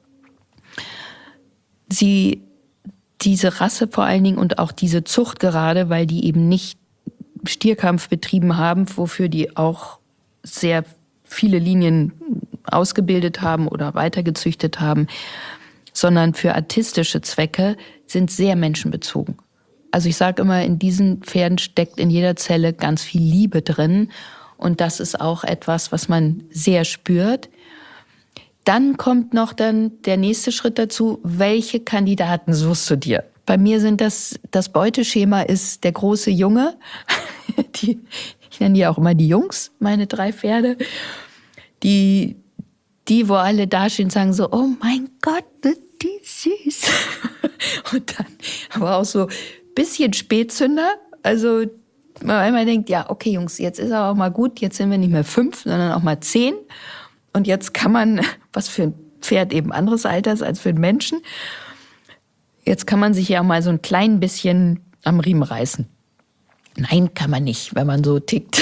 Sie, diese Rasse vor allen Dingen und auch diese Zucht gerade, weil die eben nicht Stierkampf betrieben haben, wofür die auch sehr viele Linien ausgebildet haben oder weitergezüchtet haben, sondern für artistische Zwecke, sind sehr menschenbezogen. Also ich sage immer, in diesen Pferden steckt in jeder Zelle ganz viel Liebe drin. Und das ist auch etwas, was man sehr spürt. Dann kommt noch dann der nächste Schritt dazu, welche Kandidaten suchst du dir? Bei mir sind das, das Beuteschema ist der große Junge. Die, ich nenne die auch immer die Jungs, meine drei Pferde. Die, die, wo alle dastehen und sagen so, oh mein Gott, die süß. Und dann aber auch so ein bisschen Spätzünder. Also man einmal denkt, ja, okay, Jungs, jetzt ist aber auch mal gut, jetzt sind wir nicht mehr fünf, sondern auch mal zehn. Und jetzt kann man, was für ein Pferd eben anderes Alter ist als für einen Menschen, jetzt kann man sich ja mal so ein klein bisschen am Riemen reißen. Nein, kann man nicht, wenn man so tickt.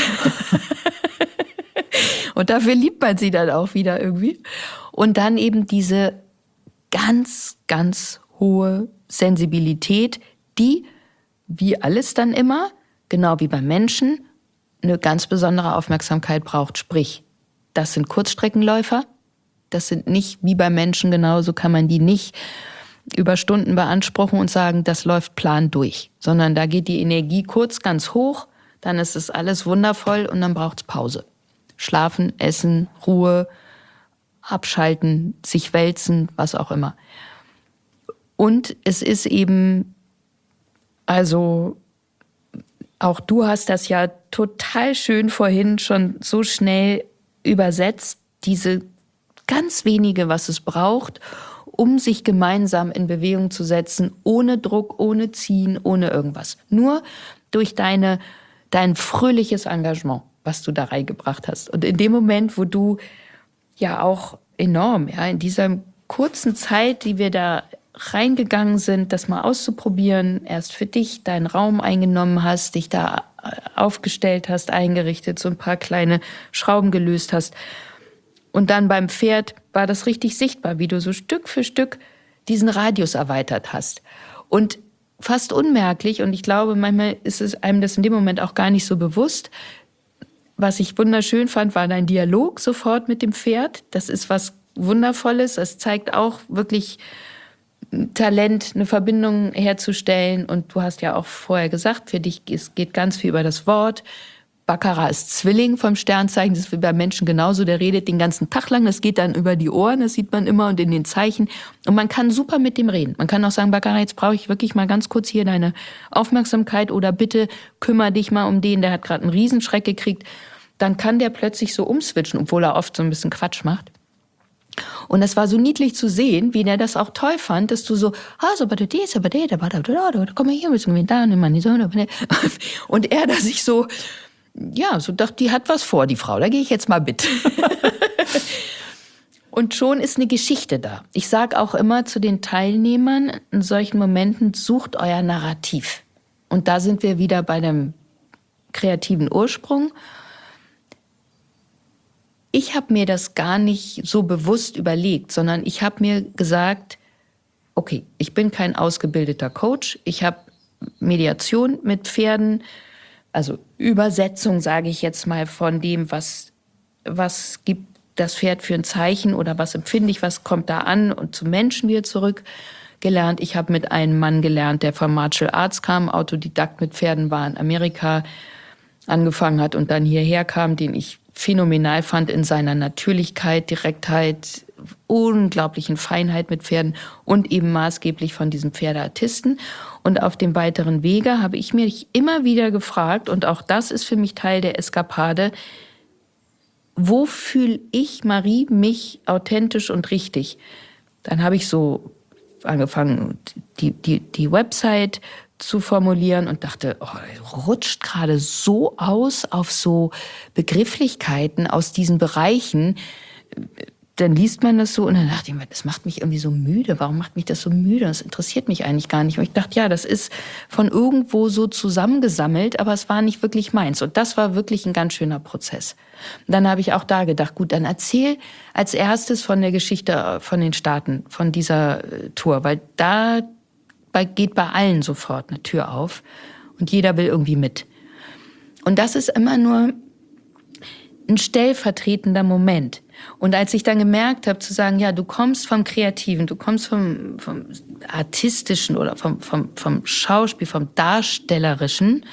Und dafür liebt man sie dann auch wieder irgendwie. Und dann eben diese ganz, ganz hohe Sensibilität, die, wie alles dann immer, genau wie beim Menschen, eine ganz besondere Aufmerksamkeit braucht. Sprich, das sind Kurzstreckenläufer, das sind nicht wie beim Menschen genauso, kann man die nicht über Stunden beanspruchen und sagen, das läuft plan durch. Sondern da geht die Energie kurz ganz hoch, dann ist es alles wundervoll und dann braucht es Pause. Schlafen, essen, Ruhe, abschalten, sich wälzen, was auch immer. Und es ist eben, also auch du hast das ja total schön vorhin schon so schnell übersetzt, diese ganz wenige, was es braucht, um sich gemeinsam in Bewegung zu setzen, ohne Druck, ohne Ziehen, ohne irgendwas. Nur durch deine, dein fröhliches Engagement, was du da reingebracht hast. Und in dem Moment, wo du ja auch enorm, ja, in dieser kurzen Zeit, die wir da reingegangen sind, das mal auszuprobieren, erst für dich deinen Raum eingenommen hast, dich da aufgestellt hast, eingerichtet, so ein paar kleine Schrauben gelöst hast. Und dann beim Pferd war das richtig sichtbar, wie du so Stück für Stück diesen Radius erweitert hast. Und fast unmerklich, und ich glaube, manchmal ist es einem das in dem Moment auch gar nicht so bewusst, was ich wunderschön fand, war dein Dialog sofort mit dem Pferd. Das ist was Wundervolles. Es zeigt auch wirklich Talent, eine Verbindung herzustellen. Und du hast ja auch vorher gesagt, für dich es geht ganz viel über das Wort. Baccarat ist Zwilling vom Sternzeichen, das ist wie bei Menschen genauso, der redet den ganzen Tag lang, das geht dann über die Ohren, das sieht man immer und in den Zeichen. Und man kann super mit dem reden. Man kann auch sagen, Baccarat, jetzt brauche ich wirklich mal ganz kurz hier deine Aufmerksamkeit oder bitte kümmere dich mal um den, der hat gerade einen Riesenschreck gekriegt. Dann kann der plötzlich so umswitchen, obwohl er oft so ein bisschen Quatsch macht. Und es war so niedlich zu sehen, wie der das auch toll fand, dass du so, ah, so, aber du aber der, aber da, da, komm mal hier, wir sind da, nimm mal die Sonne. Und er, dass ich so, ja, so dachte, die hat was vor, die Frau, da gehe ich jetzt mal mit. Und schon ist eine Geschichte da. Ich sage auch immer zu den Teilnehmern in solchen Momenten, sucht euer Narrativ. Und da sind wir wieder bei dem kreativen Ursprung. Ich habe mir das gar nicht so bewusst überlegt, sondern ich habe mir gesagt, okay, ich bin kein ausgebildeter Coach, ich habe Mediation mit Pferden also Übersetzung, sage ich jetzt mal, von dem, was, was gibt das Pferd für ein Zeichen oder was empfinde ich, was kommt da an und zum Menschen wieder zurück gelernt. Ich habe mit einem Mann gelernt, der vom Martial Arts kam, Autodidakt mit Pferden war, in Amerika angefangen hat und dann hierher kam, den ich phänomenal fand in seiner Natürlichkeit, Direktheit, unglaublichen Feinheit mit Pferden und eben maßgeblich von diesem Pferdeartisten. Und auf dem weiteren Wege habe ich mich immer wieder gefragt, und auch das ist für mich Teil der Eskapade, wo fühle ich, Marie, mich authentisch und richtig? Dann habe ich so angefangen, die, die, die Website zu formulieren und dachte, oh, rutscht gerade so aus auf so Begrifflichkeiten aus diesen Bereichen. Dann liest man das so und dann dachte ich mir, das macht mich irgendwie so müde. Warum macht mich das so müde? Das interessiert mich eigentlich gar nicht. Und ich dachte, ja, das ist von irgendwo so zusammengesammelt, aber es war nicht wirklich meins. Und das war wirklich ein ganz schöner Prozess. Und dann habe ich auch da gedacht, gut, dann erzähl als erstes von der Geschichte von den Staaten, von dieser Tour, weil da geht bei allen sofort eine Tür auf und jeder will irgendwie mit. Und das ist immer nur ein stellvertretender Moment. Und als ich dann gemerkt habe, zu sagen, ja, du kommst vom Kreativen, du kommst vom, vom Artistischen oder vom, vom, vom Schauspiel, vom Darstellerischen,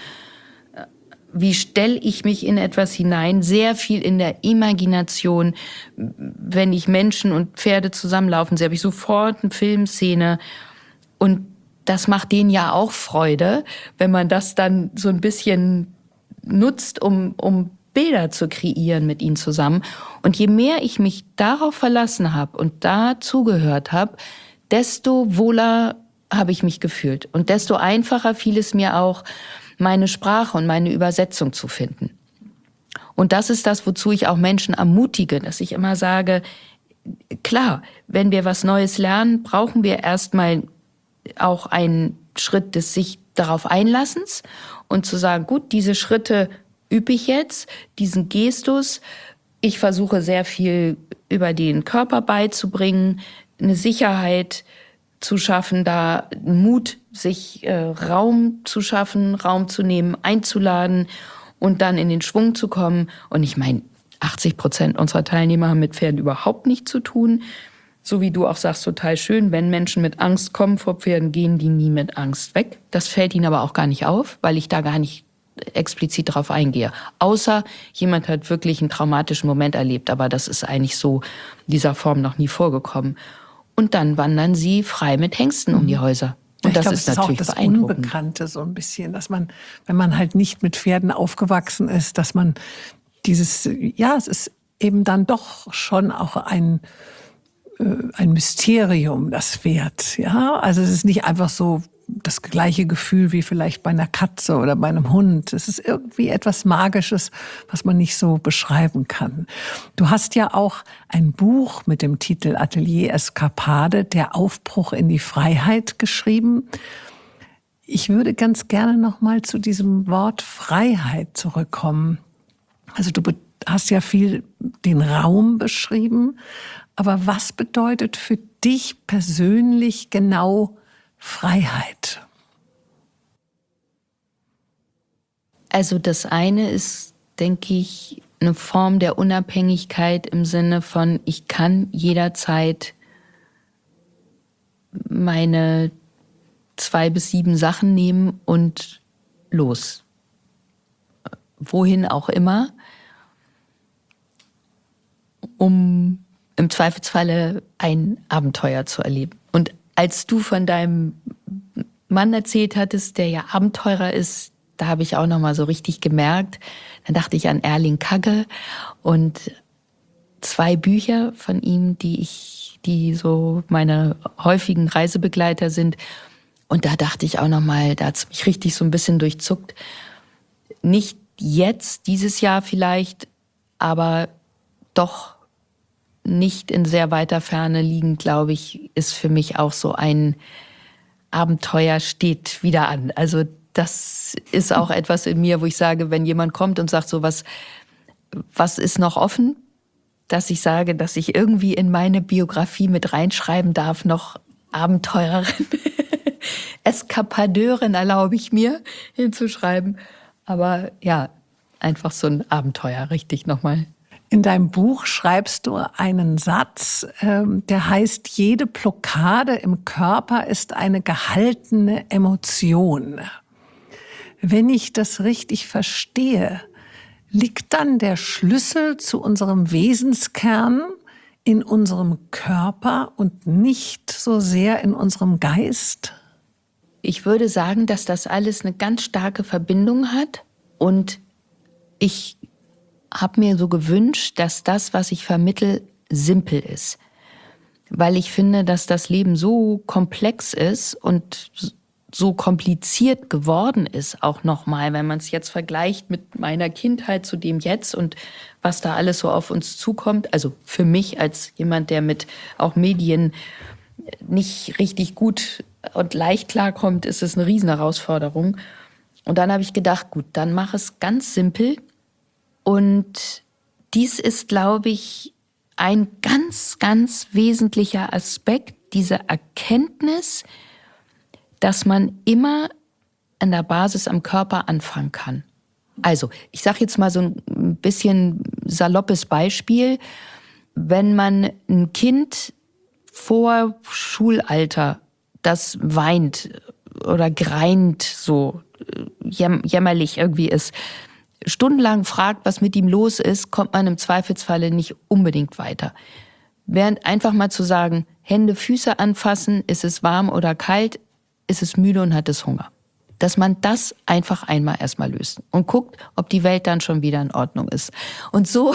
wie stelle ich mich in etwas hinein? Sehr viel in der Imagination. Wenn ich Menschen und Pferde zusammenlaufen sehe, habe ich sofort eine Filmszene. Und das macht denen ja auch Freude, wenn man das dann so ein bisschen nutzt, um, um Bilder zu kreieren mit ihnen zusammen. Und je mehr ich mich darauf verlassen habe und da zugehört habe, desto wohler habe ich mich gefühlt. Und desto einfacher fiel es mir auch, meine Sprache und meine Übersetzung zu finden. Und das ist das, wozu ich auch Menschen ermutige, dass ich immer sage, klar, wenn wir was Neues lernen, brauchen wir erstmal auch einen Schritt des sich darauf Einlassens und zu sagen, gut, diese Schritte übe ich jetzt, diesen Gestus. Ich versuche sehr viel über den Körper beizubringen, eine Sicherheit zu schaffen, da Mut, sich äh, Raum zu schaffen, Raum zu nehmen, einzuladen und dann in den Schwung zu kommen. Und ich meine, achtzig Prozent unserer Teilnehmer haben mit Pferden überhaupt nichts zu tun. So wie du auch sagst, total schön, wenn Menschen mit Angst kommen vor Pferden, gehen die nie mit Angst weg. Das fällt ihnen aber auch gar nicht auf, weil ich da gar nicht explizit drauf eingehe. Außer jemand hat wirklich einen traumatischen Moment erlebt, aber das ist eigentlich so in dieser Form noch nie vorgekommen. Und dann wandern sie frei mit Hengsten um die Häuser. Und ich das glaub, ist das natürlich ist auch das beeindruckend. Unbekannte so ein bisschen, dass man, wenn man halt nicht mit Pferden aufgewachsen ist, dass man dieses, ja, es ist eben dann doch schon auch ein ein Mysterium, das Pferd. Ja, also es ist nicht einfach so das gleiche Gefühl wie vielleicht bei einer Katze oder bei einem Hund. Es ist irgendwie etwas Magisches, was man nicht so beschreiben kann. Du hast ja auch ein Buch mit dem Titel Atelier Eskapade, der Aufbruch in die Freiheit, geschrieben. Ich würde ganz gerne noch mal zu diesem Wort Freiheit zurückkommen. Also du hast ja viel den Raum beschrieben, aber was bedeutet für dich persönlich genau Freiheit? Also das eine ist, denke ich, eine Form der Unabhängigkeit im Sinne von, ich kann jederzeit meine zwei bis sieben Sachen nehmen und los. Wohin auch immer, um im Zweifelsfalle ein Abenteuer zu erleben. Und als du von deinem Mann erzählt hattest, der ja Abenteurer ist, da habe ich auch noch mal so richtig gemerkt, dann dachte ich an Erling Kagge und zwei Bücher von ihm, die ich, die so meine häufigen Reisebegleiter sind. Und da dachte ich auch noch mal, da hat es mich richtig so ein bisschen durchzuckt. Nicht jetzt, dieses Jahr vielleicht, aber doch nicht in sehr weiter Ferne liegend, glaube ich, ist für mich auch so ein Abenteuer steht wieder an. Also das ist auch etwas in mir, wo ich sage, wenn jemand kommt und sagt so, was, was ist noch offen, dass ich sage, dass ich irgendwie in meine Biografie mit reinschreiben darf, noch Abenteurerin, Eskapadeurin erlaube ich mir hinzuschreiben. Aber ja, einfach so ein Abenteuer, richtig nochmal. In deinem Buch schreibst du einen Satz, ähm, der heißt, jede Blockade im Körper ist eine gehaltene Emotion. Wenn ich das richtig verstehe, liegt dann der Schlüssel zu unserem Wesenskern in unserem Körper und nicht so sehr in unserem Geist? Ich würde sagen, dass das alles eine ganz starke Verbindung hat. Und ich habe mir so gewünscht, dass das, was ich vermittel, simpel ist. Weil ich finde, dass das Leben so komplex ist und so kompliziert geworden ist, auch nochmal, wenn man es jetzt vergleicht mit meiner Kindheit zu dem jetzt und was da alles so auf uns zukommt. Also für mich als jemand, der mit auch Medien nicht richtig gut und leicht klarkommt, ist es eine Riesenherausforderung. Und dann habe ich gedacht, gut, dann mach es ganz simpel. Und dies ist, glaube ich, ein ganz, ganz wesentlicher Aspekt, diese Erkenntnis, dass man immer an der Basis am Körper anfangen kann. Also, ich sage jetzt mal so ein bisschen saloppes Beispiel. Wenn man ein Kind vor Schulalter, das weint oder greint, so jämmerlich irgendwie ist, stundenlang fragt, was mit ihm los ist, kommt man im Zweifelsfalle nicht unbedingt weiter. Während einfach mal zu sagen, Hände, Füße anfassen, ist es warm oder kalt, ist es müde und hat es Hunger. Dass man das einfach einmal erstmal löst und guckt, ob die Welt dann schon wieder in Ordnung ist. Und so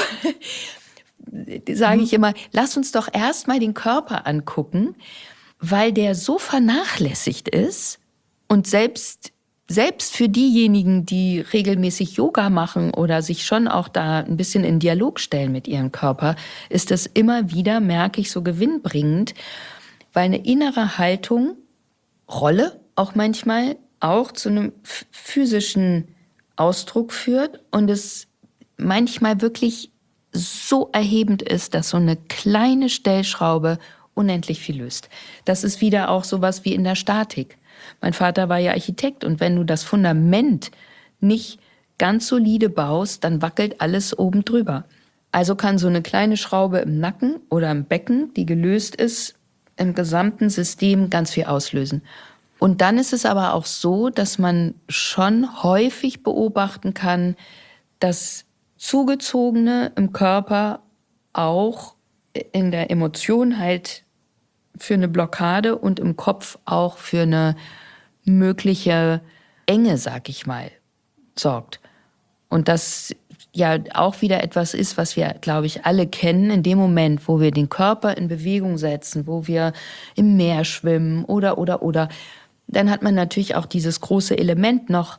sage ich immer, lass uns doch erstmal den Körper angucken, weil der so vernachlässigt ist und selbst Selbst für diejenigen, die regelmäßig Yoga machen oder sich schon auch da ein bisschen in Dialog stellen mit ihrem Körper, ist das immer wieder, merke ich, so gewinnbringend, weil eine innere Haltung, Rolle auch manchmal, auch zu einem physischen Ausdruck führt und es manchmal wirklich so erhebend ist, dass so eine kleine Stellschraube unendlich viel löst. Das ist wieder auch sowas wie in der Statik. Mein Vater war ja Architekt und wenn du das Fundament nicht ganz solide baust, dann wackelt alles oben drüber. Also kann so eine kleine Schraube im Nacken oder im Becken, die gelöst ist, im gesamten System ganz viel auslösen. Und dann ist es aber auch so, dass man schon häufig beobachten kann, dass Zugezogene im Körper auch in der Emotion halt für eine Blockade und im Kopf auch für eine mögliche Enge, sag ich mal, sorgt. Und das ja auch wieder etwas ist, was wir, glaube ich, alle kennen. In dem Moment, wo wir den Körper in Bewegung setzen, wo wir im Meer schwimmen oder, oder, oder, dann hat man natürlich auch dieses große Element noch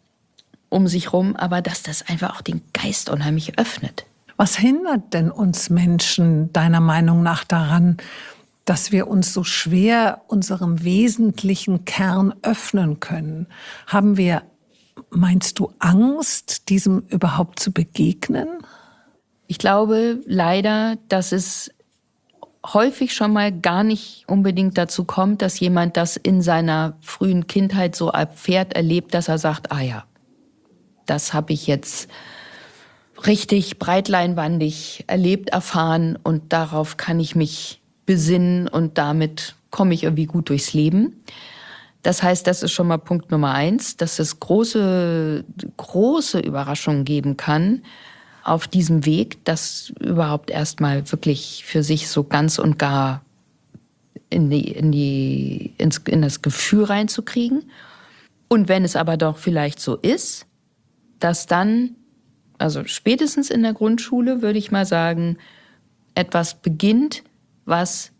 um sich rum, aber dass das einfach auch den Geist unheimlich öffnet. Was hindert denn uns Menschen deiner Meinung nach daran, dass wir uns so schwer unserem wesentlichen Kern öffnen können? Haben wir, meinst du, Angst, diesem überhaupt zu begegnen? Ich glaube leider, dass es häufig schon mal gar nicht unbedingt dazu kommt, dass jemand das in seiner frühen Kindheit so erfährt, erlebt, dass er sagt, ah ja, das habe ich jetzt richtig breiteinbandig erlebt, erfahren und darauf kann ich mich besinnen und damit komme ich irgendwie gut durchs Leben. Das heißt, das ist schon mal Punkt Nummer eins, dass es große, große Überraschungen geben kann auf diesem Weg, das überhaupt erstmal wirklich für sich so ganz und gar in die, in die, ins, in das Gefühl reinzukriegen. Und wenn es aber doch vielleicht so ist, dass dann, also spätestens in der Grundschule, würde ich mal sagen, etwas beginnt, was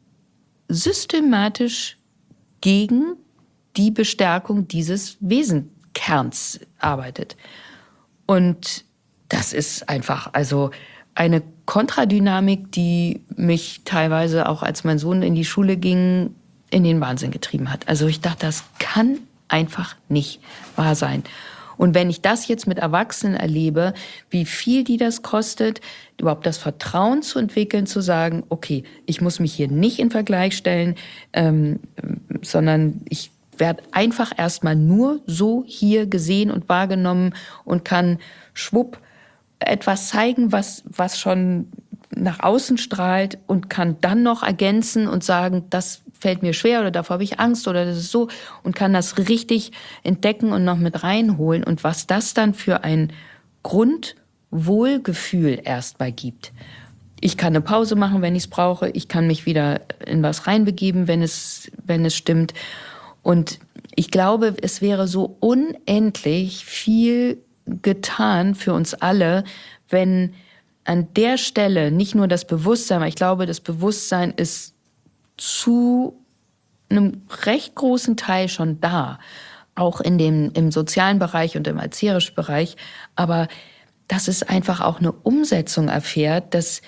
systematisch gegen die Bestärkung dieses Wesenkerns arbeitet. Und das ist einfach also eine Kontradynamik, die mich teilweise auch, als mein Sohn in die Schule ging, in den Wahnsinn getrieben hat. Also ich dachte, das kann einfach nicht wahr sein. Und wenn ich das jetzt mit Erwachsenen erlebe, wie viel die das kostet, überhaupt das Vertrauen zu entwickeln, zu sagen, okay, ich muss mich hier nicht in Vergleich stellen, ähm, sondern ich werde einfach erstmal nur so hier gesehen und wahrgenommen und kann schwupp etwas zeigen, was, was schon nach außen strahlt und kann dann noch ergänzen und sagen, das fällt mir schwer oder davor habe ich Angst oder das ist so und kann das richtig entdecken und noch mit reinholen und was das dann für ein Grundwohlgefühl erstmal gibt. Ich kann eine Pause machen, wenn ich es brauche. Ich kann mich wieder in was reinbegeben, wenn es, wenn es stimmt. Und ich glaube, es wäre so unendlich viel getan für uns alle, wenn an der Stelle nicht nur das Bewusstsein, weil ich glaube, das Bewusstsein ist zu einem recht großen Teil schon da, auch in dem, im sozialen Bereich und im erzieherischen Bereich, aber dass es einfach auch eine Umsetzung erfährt, dass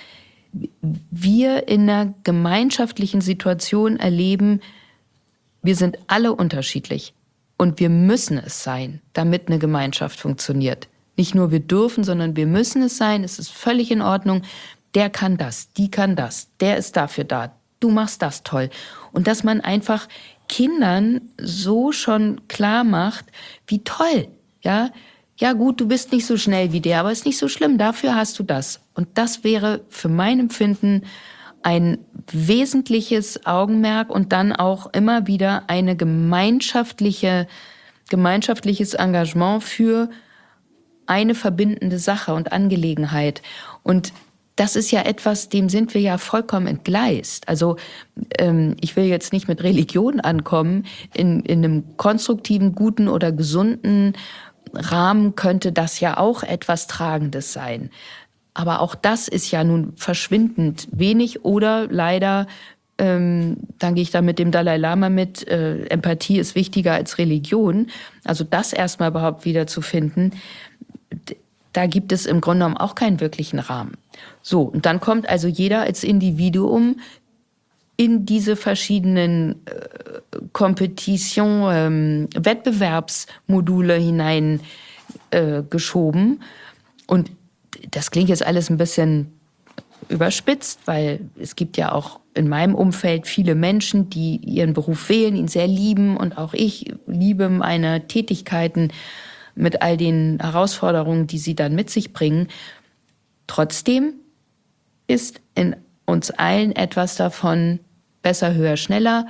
wir in einer gemeinschaftlichen Situation erleben, wir sind alle unterschiedlich und wir müssen es sein, damit eine Gemeinschaft funktioniert. Nicht nur wir dürfen, sondern wir müssen es sein, es ist völlig in Ordnung. Der kann das, die kann das, der ist dafür da, du machst das toll. Und dass man einfach Kindern so schon klar macht, wie toll, ja, ja gut, du bist nicht so schnell wie der, aber ist nicht so schlimm, dafür hast du das. Und das wäre für mein Empfinden ein wesentliches Augenmerk und dann auch immer wieder eine gemeinschaftliche, gemeinschaftliches Engagement für eine verbindende Sache und Angelegenheit. Und das ist ja etwas, dem sind wir ja vollkommen entgleist. Also ähm, ich will jetzt nicht mit Religion ankommen. In, in einem konstruktiven, guten oder gesunden Rahmen könnte das ja auch etwas Tragendes sein. Aber auch das ist ja nun verschwindend wenig oder leider, ähm, dann gehe ich da mit dem Dalai Lama mit, äh, Empathie ist wichtiger als Religion. Also das erstmal überhaupt wieder zu finden, da gibt es im Grunde genommen auch keinen wirklichen Rahmen. So, und dann kommt also jeder als Individuum in diese verschiedenen äh, Competition, ähm, Wettbewerbsmodule hinein äh, geschoben. Und das klingt jetzt alles ein bisschen überspitzt, weil es gibt ja auch in meinem Umfeld viele Menschen, die ihren Beruf wählen, ihn sehr lieben. Und auch ich liebe meine Tätigkeiten mit all den Herausforderungen, die sie dann mit sich bringen. Trotzdem ist in uns allen etwas davon besser, höher, schneller.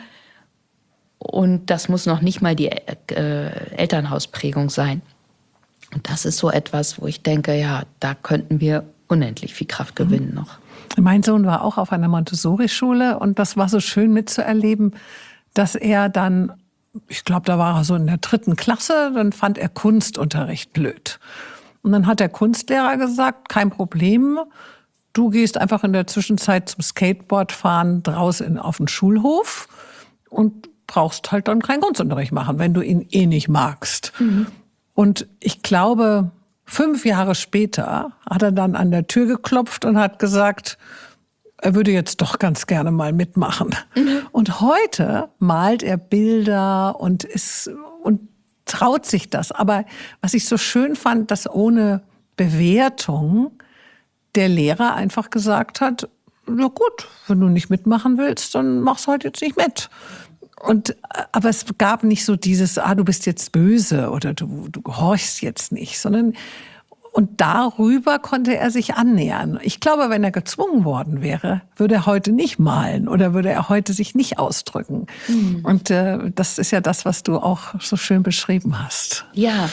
Und das muss noch nicht mal die äh, Elternhausprägung sein. Und das ist so etwas, wo ich denke, ja, da könnten wir unendlich viel Kraft gewinnen mhm. noch. Mein Sohn war auch auf einer Montessori-Schule und das war so schön mitzuerleben, dass er dann, ich glaube, da war er so in der dritten Klasse, dann fand er Kunstunterricht blöd. Und dann hat der Kunstlehrer gesagt, kein Problem, du gehst einfach in der Zwischenzeit zum Skateboardfahren draußen auf den Schulhof und brauchst halt dann keinen Kunstunterricht machen, wenn du ihn eh nicht magst. Mhm. Und ich glaube, fünf Jahre später hat er dann an der Tür geklopft und hat gesagt, er würde jetzt doch ganz gerne mal mitmachen. Mhm. Und heute malt er Bilder und ist und traut sich das. Aber was ich so schön fand, dass ohne Bewertung der Lehrer einfach gesagt hat, na gut, wenn du nicht mitmachen willst, dann mach's halt jetzt nicht mit. Und, aber es gab nicht so dieses, ah, du bist jetzt böse oder du, du gehorchst jetzt nicht, sondern und darüber konnte er sich annähern. Ich glaube, wenn er gezwungen worden wäre, würde er heute nicht malen oder würde er heute sich nicht ausdrücken. Mhm. Und äh, das ist ja das, was du auch so schön beschrieben hast. Ja.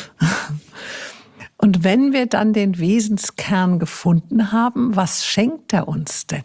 Und wenn wir dann den Wesenskern gefunden haben, was schenkt er uns denn?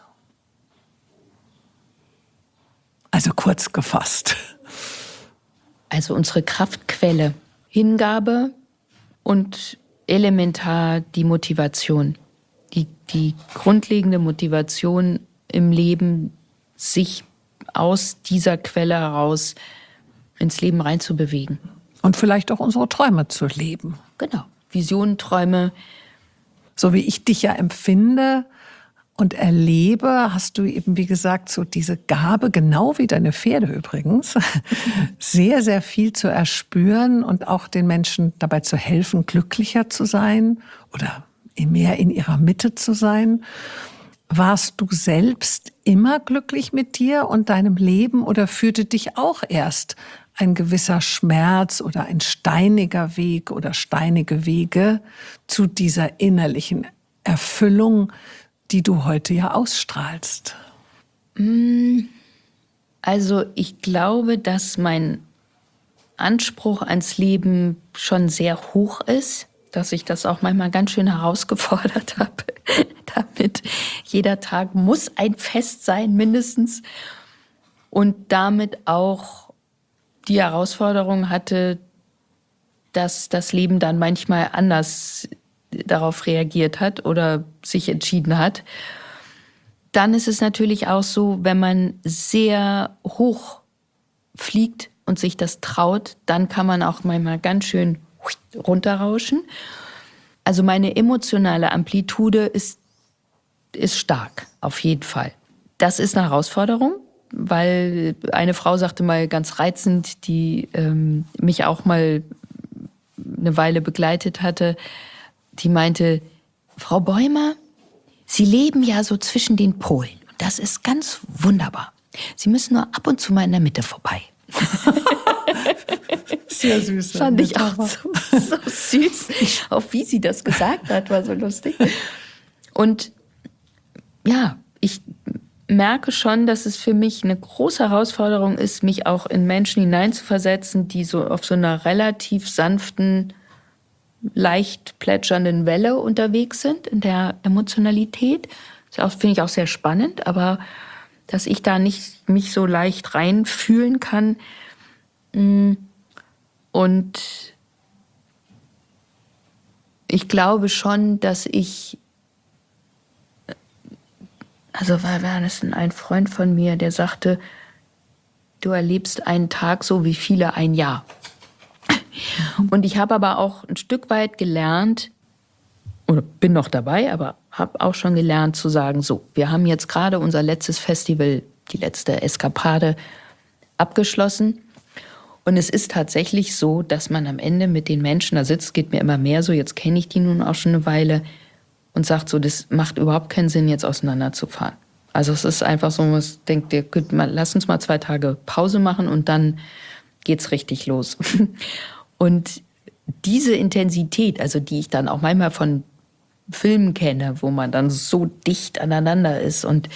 Also kurz gefasst. Also unsere Kraftquelle, Hingabe und elementar die Motivation. Die, die grundlegende Motivation im Leben, sich aus dieser Quelle heraus ins Leben reinzubewegen. Und vielleicht auch unsere Träume zu leben. Genau. Visionen, Träume. So wie ich dich ja empfinde und erlebe, hast du eben, wie gesagt, so diese Gabe, genau wie deine Pferde übrigens, sehr, sehr viel zu erspüren und auch den Menschen dabei zu helfen, glücklicher zu sein oder mehr in ihrer Mitte zu sein. Warst du selbst immer glücklich mit dir und deinem Leben oder führte dich auch erst ein gewisser Schmerz oder ein steiniger Weg oder steinige Wege zu dieser innerlichen Erfüllung, die du heute ja ausstrahlst? Also ich glaube, dass mein Anspruch ans Leben schon sehr hoch ist, dass ich das auch manchmal ganz schön herausgefordert habe. Damit jeder Tag muss ein Fest sein, mindestens. Und damit auch die Herausforderung hatte, dass das Leben dann manchmal anders darauf reagiert hat oder sich entschieden hat. Dann ist es natürlich auch so, wenn man sehr hoch fliegt und sich das traut, dann kann man auch manchmal ganz schön runterrauschen. Also meine emotionale Amplitude ist, ist stark, auf jeden Fall. Das ist eine Herausforderung, weil eine Frau sagte mal ganz reizend, die ähm, mich auch mal eine Weile begleitet hatte, die meinte, Frau Bäumer, Sie leben ja so zwischen den Polen. Und das ist ganz wunderbar. Sie müssen nur ab und zu mal in der Mitte vorbei. Sehr süß. Fand ich auch so, so süß. Auch wie sie das gesagt hat, war so lustig. Und ja, ich merke schon, dass es für mich eine große Herausforderung ist, mich auch in Menschen hineinzuversetzen, die so auf so einer relativ sanften, leicht plätschernden Welle unterwegs sind in der Emotionalität. Das finde ich auch sehr spannend, aber dass ich da nicht mich so leicht reinfühlen kann. Und ich glaube schon, dass ich, also war, war das denn ein Freund von mir, der sagte, du erlebst einen Tag so wie viele ein Jahr. Und ich habe aber auch ein Stück weit gelernt, oder bin noch dabei, aber habe auch schon gelernt zu sagen, so, wir haben jetzt gerade unser letztes Festival, die letzte Eskapade abgeschlossen. Und es ist tatsächlich so, dass man am Ende mit den Menschen da sitzt, geht mir immer mehr so, jetzt kenne ich die nun auch schon eine Weile, und sagt so, das macht überhaupt keinen Sinn, jetzt auseinanderzufahren. Also es ist einfach so, man denkt, ihr könnt mal, lass uns mal zwei Tage Pause machen und dann geht's richtig los. Und diese Intensität, also die ich dann auch manchmal von Filmen kenne, wo man dann so dicht aneinander ist und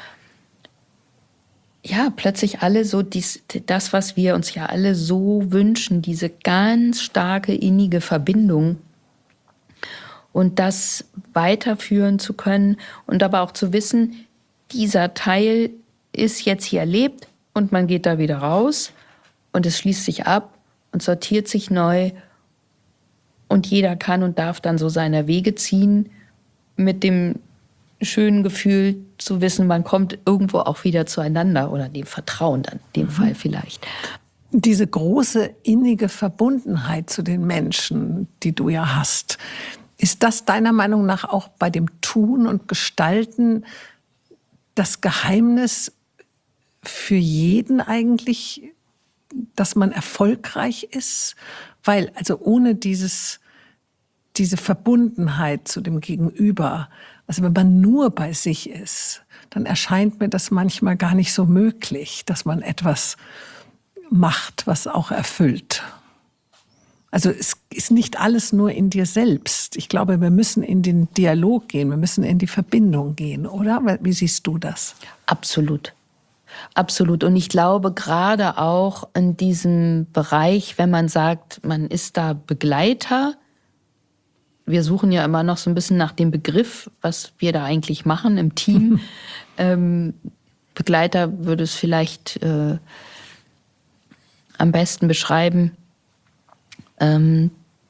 ja, plötzlich alle so dies, das, was wir uns ja alle so wünschen, diese ganz starke innige Verbindung und das weiterführen zu können und aber auch zu wissen, dieser Teil ist jetzt hier erlebt und man geht da wieder raus und es schließt sich ab und sortiert sich neu und jeder kann und darf dann so seine Wege ziehen mit dem schönen Gefühl zu wissen, man kommt irgendwo auch wieder zueinander oder dem Vertrauen dann, in dem mhm. Fall vielleicht. Diese große innige Verbundenheit zu den Menschen, die du ja hast, ist das deiner Meinung nach auch bei dem Tun und Gestalten das Geheimnis für jeden eigentlich, dass man erfolgreich ist? Weil also ohne dieses, diese Verbundenheit zu dem Gegenüber, also wenn man nur bei sich ist, dann erscheint mir das manchmal gar nicht so möglich, dass man etwas macht, was auch erfüllt. Also es ist nicht alles nur in dir selbst. Ich glaube, wir müssen in den Dialog gehen, wir müssen in die Verbindung gehen, oder? Wie siehst du das? Absolut. Absolut. Und ich glaube, gerade auch in diesem Bereich, wenn man sagt, man ist da Begleiter, wir suchen ja immer noch so ein bisschen nach dem Begriff, was wir da eigentlich machen im Team. ähm, Begleiter würde es vielleicht äh, am besten beschreiben. Ähm,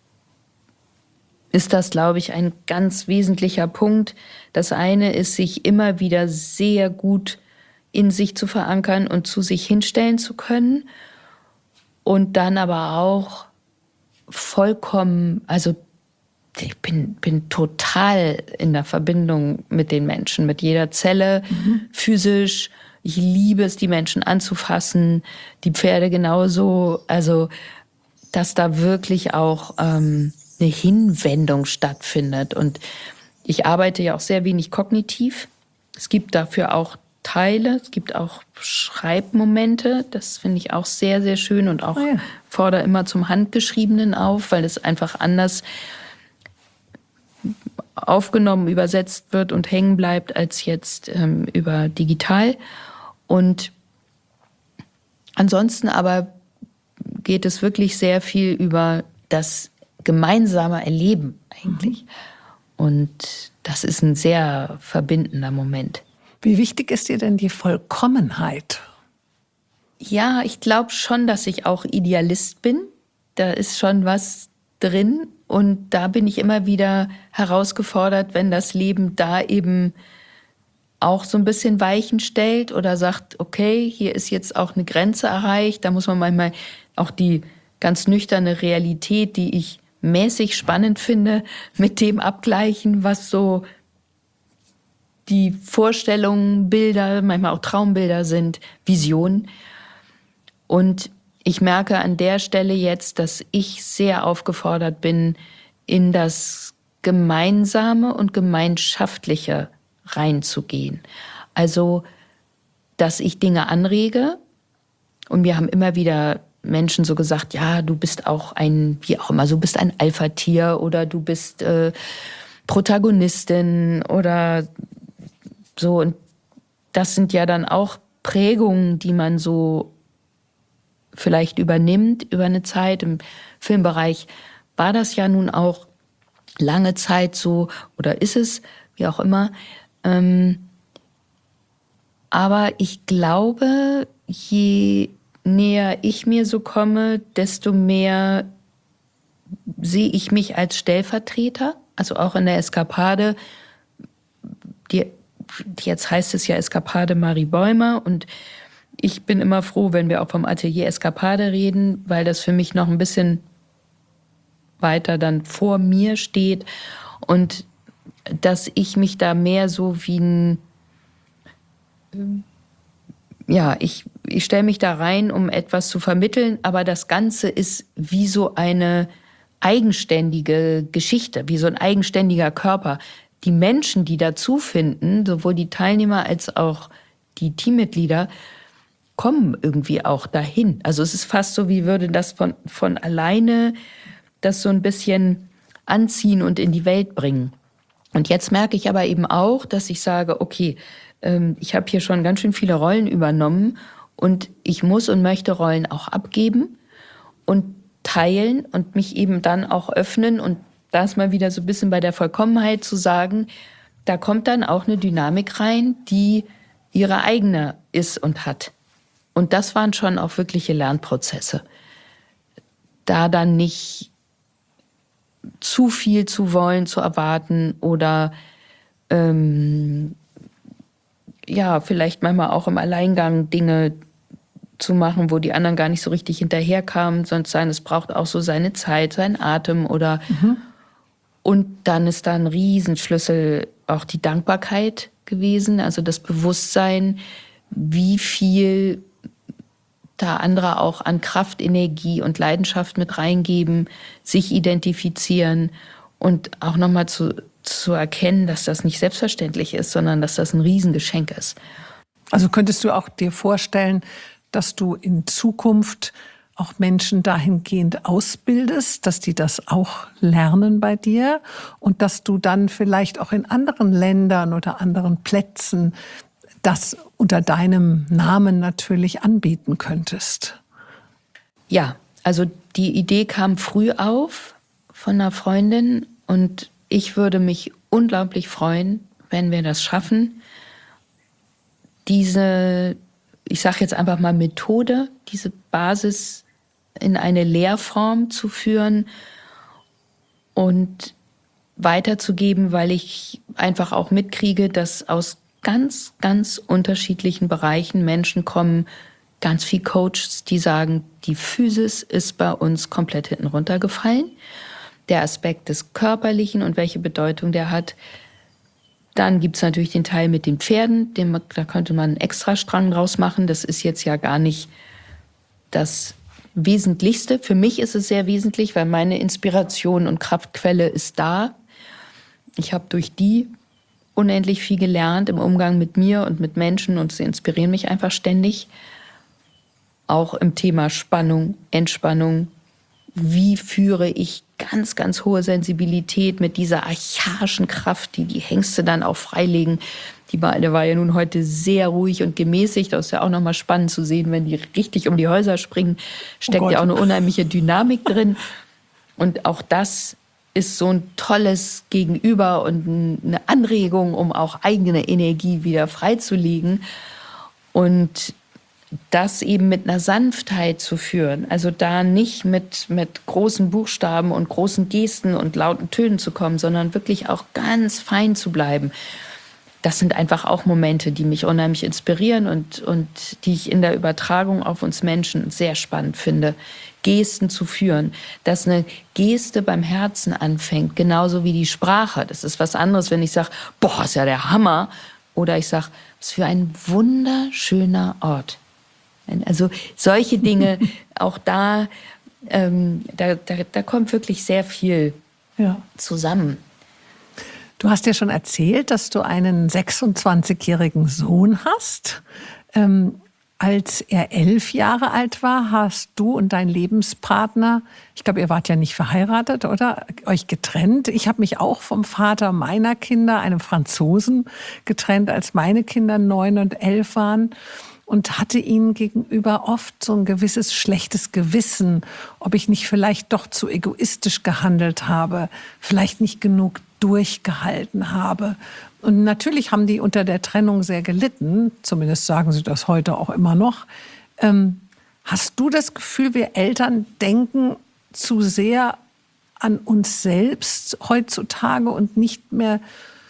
ist das, glaube ich, ein ganz wesentlicher Punkt. Das eine ist, sich immer wieder sehr gut in sich zu verankern und zu sich hinstellen zu können. Und dann aber auch vollkommen, also ich bin, bin total in der Verbindung mit den Menschen, mit jeder Zelle, mhm. physisch. Ich liebe es, die Menschen anzufassen, die Pferde genauso. Also, dass da wirklich auch ähm, eine Hinwendung stattfindet. Und ich arbeite ja auch sehr wenig kognitiv. Es gibt dafür auch teile. Es gibt auch Schreibmomente, das finde ich auch sehr, sehr schön und auch Oh ja. fordere immer zum Handgeschriebenen auf, weil es einfach anders aufgenommen, übersetzt wird und hängen bleibt als jetzt ähm, über digital. Und ansonsten aber geht es wirklich sehr viel über das gemeinsame Erleben eigentlich. Mhm. Und das ist ein sehr verbindender Moment. Wie wichtig ist dir denn die Vollkommenheit? Ja, ich glaube schon, dass ich auch Idealist bin. Da ist schon was drin. Und da bin ich immer wieder herausgefordert, wenn das Leben da eben auch so ein bisschen Weichen stellt oder sagt, okay, hier ist jetzt auch eine Grenze erreicht. Da muss man manchmal auch die ganz nüchterne Realität, die ich mäßig spannend finde, mit dem abgleichen, was so die Vorstellungen, Bilder, manchmal auch Traumbilder sind, Visionen. Und ich merke an der Stelle jetzt, dass ich sehr aufgefordert bin, in das Gemeinsame und Gemeinschaftliche reinzugehen. Also, dass ich Dinge anrege. Und wir haben immer wieder Menschen so gesagt, ja, du bist auch ein, wie auch immer, du bist ein Alpha-Tier oder du bist äh, Protagonistin oder so. Und das sind ja dann auch Prägungen, die man so vielleicht übernimmt über eine Zeit. Im Filmbereich war das ja nun auch lange Zeit so oder ist es, wie auch immer. Ähm, aber ich glaube, je näher ich mir so komme, desto mehr sehe ich mich als Stellvertreter. Also auch in der Eskapade, die, jetzt heißt es ja Eskapade Marie Bäumer und ich bin immer froh, wenn wir auch vom Atelier Eskapade reden, weil das für mich noch ein bisschen weiter dann vor mir steht und dass ich mich da mehr so wie ein, ja, ich, ich stelle mich da rein, um etwas zu vermitteln, aber das Ganze ist wie so eine eigenständige Geschichte, wie so ein eigenständiger Körper. Die Menschen, die dazu finden, sowohl die Teilnehmer als auch die Teammitglieder, kommen irgendwie auch dahin. Also es ist fast so, wie würde das von, von alleine das so ein bisschen anziehen und in die Welt bringen. Und jetzt merke ich aber eben auch, dass ich sage, okay, ähm, ich habe hier schon ganz schön viele Rollen übernommen und ich muss und möchte Rollen auch abgeben und teilen und mich eben dann auch öffnen. Und da ist mal wieder so ein bisschen bei der Vollkommenheit zu sagen, da kommt dann auch eine Dynamik rein, die ihre eigene ist und hat. Und das waren schon auch wirkliche Lernprozesse. Da dann nicht zu viel zu wollen, zu erwarten oder ähm, ja, vielleicht manchmal auch im Alleingang Dinge zu machen, wo die anderen gar nicht so richtig hinterherkamen, sondern es braucht auch so seine Zeit, seinen Atem oder mhm. Und dann ist da ein Riesenschlüssel auch die Dankbarkeit gewesen, also das Bewusstsein, wie viel da andere auch an Kraft, Energie und Leidenschaft mit reingeben, sich identifizieren und auch nochmal zu, zu erkennen, dass das nicht selbstverständlich ist, sondern dass das ein Riesengeschenk ist. Also könntest du auch dir vorstellen, dass du in Zukunft auch Menschen dahingehend ausbildest, dass die das auch lernen bei dir und dass du dann vielleicht auch in anderen Ländern oder anderen Plätzen das unter deinem Namen natürlich anbieten könntest? Ja, also die Idee kam früh auf von einer Freundin und ich würde mich unglaublich freuen, wenn wir das schaffen, diese, ich sage jetzt einfach mal Methode, diese Basis in eine Lehrform zu führen und weiterzugeben, weil ich einfach auch mitkriege, dass aus ganz, ganz unterschiedlichen Bereichen Menschen kommen, ganz viel Coaches, die sagen, die Physis ist bei uns komplett hinten runtergefallen. Der Aspekt des Körperlichen und welche Bedeutung der hat. Dann gibt's natürlich den Teil mit den Pferden, den, da könnte man einen Extrastrang draus machen. Das ist jetzt ja gar nicht das Wesentlichste. Für mich ist es sehr wesentlich, weil meine Inspiration und Kraftquelle ist da. Ich habe durch die unendlich viel gelernt im Umgang mit mir und mit Menschen und sie inspirieren mich einfach ständig. Auch im Thema Spannung, Entspannung. Wie führe ich ganz, ganz hohe Sensibilität mit dieser archaischen Kraft, die die Hengste dann auch freilegen. Die Beine war ja nun heute sehr ruhig und gemäßigt. Das ist ja auch nochmal spannend zu sehen, wenn die richtig um die Häuser springen. Steckt Oh ja auch eine unheimliche Dynamik drin. Und auch das ist so ein tolles Gegenüber und eine Anregung, um auch eigene Energie wieder freizulegen. Und das eben mit einer Sanftheit zu führen. Also da nicht mit, mit großen Buchstaben und großen Gesten und lauten Tönen zu kommen, sondern wirklich auch ganz fein zu bleiben. Das sind einfach auch Momente, die mich unheimlich inspirieren und, und die ich in der Übertragung auf uns Menschen sehr spannend finde. Gesten zu führen, dass eine Geste beim Herzen anfängt, genauso wie die Sprache. Das ist was anderes, wenn ich sage, boah, ist ja der Hammer. Oder ich sage, was für ein wunderschöner Ort. Also solche Dinge, auch da, ähm, da, da, da kommt wirklich sehr viel ja. zusammen. Du hast ja schon erzählt, dass du einen sechsundzwanzigjährigen Sohn hast. Ähm, als er elf Jahre alt war, hast du und dein Lebenspartner, ich glaube, ihr wart ja nicht verheiratet, oder? Euch getrennt. Ich habe mich auch vom Vater meiner Kinder, einem Franzosen, getrennt, als meine Kinder neun und elf waren. Und hatte ihnen gegenüber oft so ein gewisses schlechtes Gewissen, ob ich nicht vielleicht doch zu egoistisch gehandelt habe, vielleicht nicht genug durchgehalten habe. Und natürlich haben die unter der Trennung sehr gelitten, zumindest sagen sie das heute auch immer noch. Ähm, hast du das Gefühl, wir Eltern denken zu sehr an uns selbst heutzutage und nicht mehr,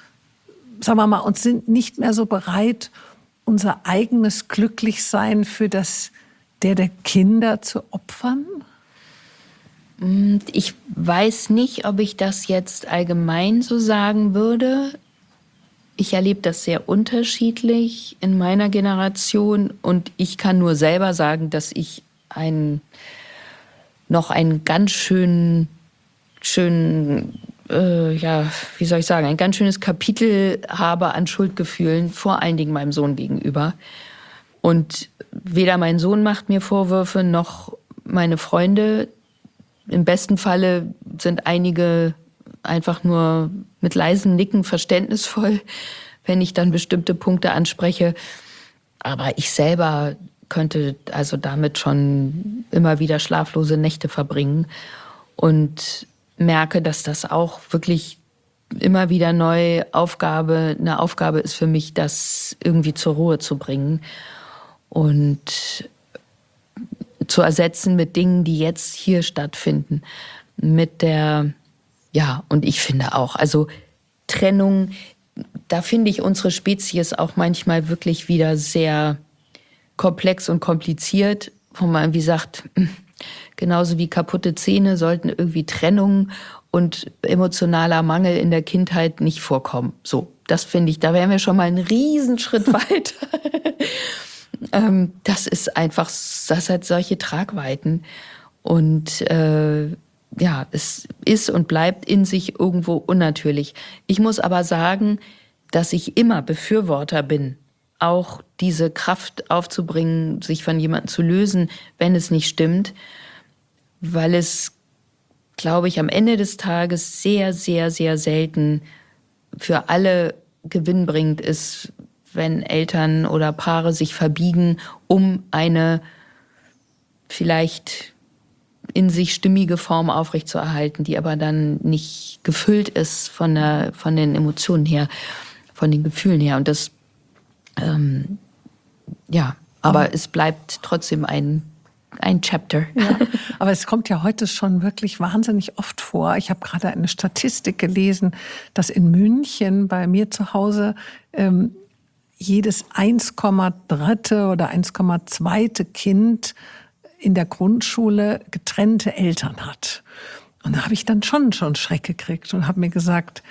sagen wir mal, uns sind nicht mehr so bereit, unser eigenes Glücklichsein für das der der Kinder zu opfern? Ich weiß nicht, ob ich das jetzt allgemein so sagen würde. Ich erlebe das sehr unterschiedlich in meiner Generation und ich kann nur selber sagen, dass ich ein, noch einen ganz schönen, schönen äh, ja, wie soll ich sagen, ein ganz schönes Kapitel habe an Schuldgefühlen, vor allen Dingen meinem Sohn gegenüber. Und weder mein Sohn macht mir Vorwürfe, noch meine Freunde. Im besten Falle sind einige einfach nur mit leisem Nicken verständnisvoll, wenn ich dann bestimmte Punkte anspreche. Aber ich selber könnte also damit schon immer wieder schlaflose Nächte verbringen und merke, dass das auch wirklich immer wieder neu Aufgabe, eine Aufgabe ist für mich, das irgendwie zur Ruhe zu bringen und zu ersetzen mit Dingen, die jetzt hier stattfinden. Mit der, ja, und ich finde auch, also Trennung, da finde ich unsere Spezies auch manchmal wirklich wieder sehr komplex und kompliziert, wo man irgendwie sagt, genauso wie kaputte Zähne sollten irgendwie Trennung und emotionaler Mangel in der Kindheit nicht vorkommen. So, das finde ich, da wären wir schon mal einen Riesenschritt weiter. ähm, das ist einfach, das hat solche Tragweiten. Und äh, ja, es ist und bleibt in sich irgendwo unnatürlich. Ich muss aber sagen, dass ich immer Befürworter bin, auch diese Kraft aufzubringen, sich von jemandem zu lösen, wenn es nicht stimmt, weil es, glaube ich, am Ende des Tages sehr, sehr, sehr selten für alle gewinnbringend ist, wenn Eltern oder Paare sich verbiegen, um eine vielleicht in sich stimmige Form aufrechtzuerhalten, die aber dann nicht gefüllt ist von der, von den Emotionen her, von den Gefühlen her. Und das, ähm, ja, aber, aber es bleibt trotzdem ein Ein Chapter. Ja, aber es kommt ja heute schon wirklich wahnsinnig oft vor. Ich habe gerade eine Statistik gelesen, dass in München bei mir zu Hause ähm, jedes eins Komma drei oder eins Komma zwei Kind in der Grundschule getrennte Eltern hat. Und da habe ich dann schon schon Schreck gekriegt und habe mir gesagt,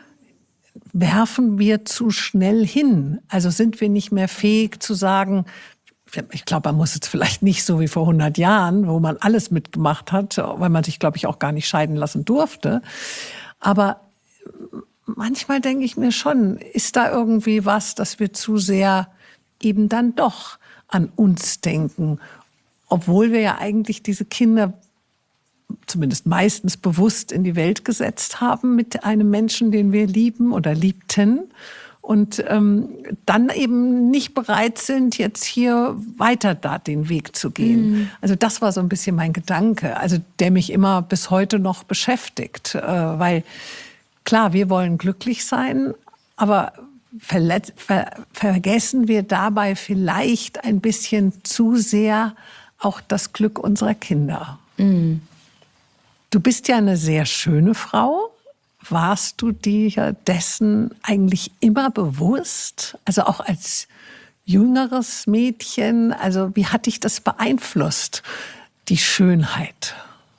werfen wir zu schnell hin? Also sind wir nicht mehr fähig zu sagen, ich glaube, man muss jetzt vielleicht nicht so wie vor hundert Jahren, wo man alles mitgemacht hat, weil man sich, glaube ich, auch gar nicht scheiden lassen durfte. Aber manchmal denke ich mir schon, ist da irgendwie was, dass wir zu sehr eben dann doch an uns denken, obwohl wir ja eigentlich diese Kinder zumindest meistens bewusst in die Welt gesetzt haben mit einem Menschen, den wir lieben oder liebten und ähm, dann eben nicht bereit sind, jetzt hier weiter da den Weg zu gehen. Mhm. Also das war so ein bisschen mein Gedanke, also der mich immer bis heute noch beschäftigt, äh, weil klar, wir wollen glücklich sein, aber verletz- ver- vergessen wir dabei vielleicht ein bisschen zu sehr auch das Glück unserer Kinder. Mhm. Du bist ja eine sehr schöne Frau. Warst du dir dessen eigentlich immer bewusst? Also auch als jüngeres Mädchen, also wie hat dich das beeinflusst, die Schönheit?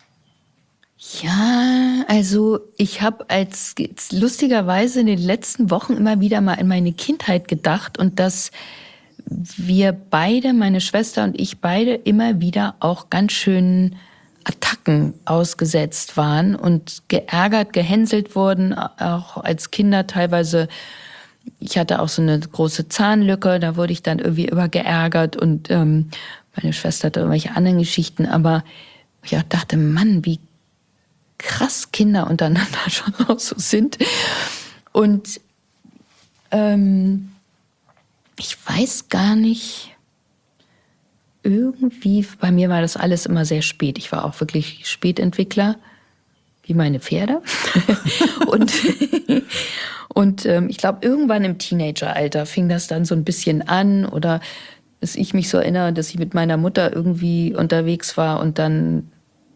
Ja, also ich habe als lustigerweise in den letzten Wochen immer wieder mal in meine Kindheit gedacht und dass wir beide, meine Schwester und ich beide, immer wieder auch ganz schön Attacken ausgesetzt waren und geärgert, gehänselt wurden, auch als Kinder teilweise. Ich hatte auch so eine große Zahnlücke, da wurde ich dann irgendwie über geärgert und ähm, meine Schwester hatte irgendwelche anderen Geschichten, aber ich auch dachte, Mann, wie krass Kinder untereinander schon auch so sind. Und ähm, ich weiß gar nicht, irgendwie, bei mir war das alles immer sehr spät. Ich war auch wirklich Spätentwickler, wie meine Pferde. und und ähm, ich glaube, irgendwann im Teenageralter fing das dann so ein bisschen an. Oder dass ich mich so erinnere, dass ich mit meiner Mutter irgendwie unterwegs war und dann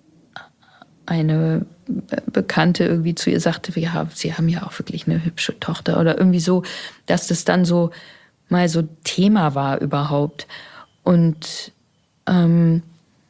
eine Bekannte irgendwie zu ihr sagte, ja, sie haben ja auch wirklich eine hübsche Tochter. Oder irgendwie so, dass das dann so mal so Thema war überhaupt. Und ähm,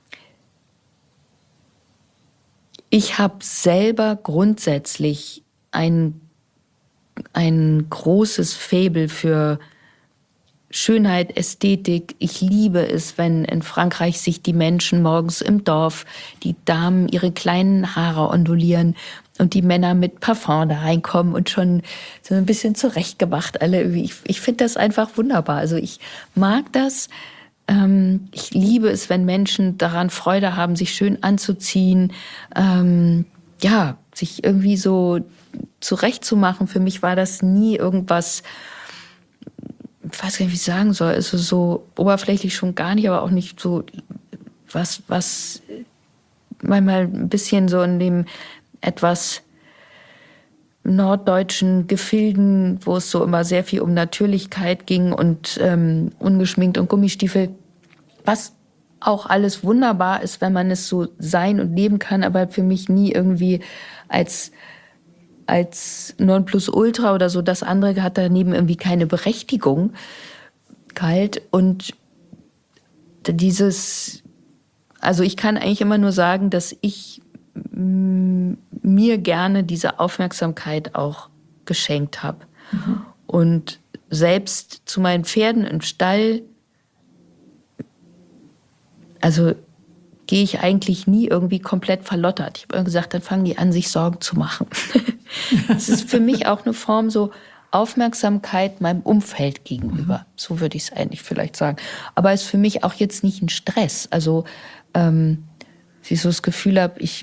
ich habe selber grundsätzlich ein, ein großes Faible für Schönheit, Ästhetik. Ich liebe es, wenn in Frankreich sich die Menschen morgens im Dorf, die Damen ihre kleinen Haare ondulieren und die Männer mit Parfum da reinkommen und schon so ein bisschen zurechtgemacht alle. Ich, ich finde das einfach wunderbar. Also ich mag das. Ähm, ich liebe es, wenn Menschen daran Freude haben, sich schön anzuziehen. Ähm, ja, sich irgendwie so zurechtzumachen. Für mich war das nie irgendwas, ich weiß gar nicht, wie ich sagen soll, also so oberflächlich schon gar nicht, aber auch nicht so was, was manchmal ein bisschen so in dem etwas norddeutschen Gefilden, wo es so immer sehr viel um Natürlichkeit ging und ähm, ungeschminkt und Gummistiefel, was auch alles wunderbar ist, wenn man es so sein und leben kann, aber für mich nie irgendwie als als Nonplusultra oder so. Das andere hat daneben irgendwie keine Berechtigung galt. Und dieses, also ich kann eigentlich immer nur sagen, dass ich m, mir gerne diese Aufmerksamkeit auch geschenkt habe. Mhm. Und selbst zu meinen Pferden im Stall, also gehe ich eigentlich nie irgendwie komplett verlottert. Ich habe immer gesagt, dann fangen die an, sich Sorgen zu machen. Das ist für mich auch eine Form so Aufmerksamkeit meinem Umfeld gegenüber. Mhm. So würde ich es eigentlich vielleicht sagen. Aber es ist für mich auch jetzt nicht ein Stress. Also, ähm, dass ich so das Gefühl habe, ich,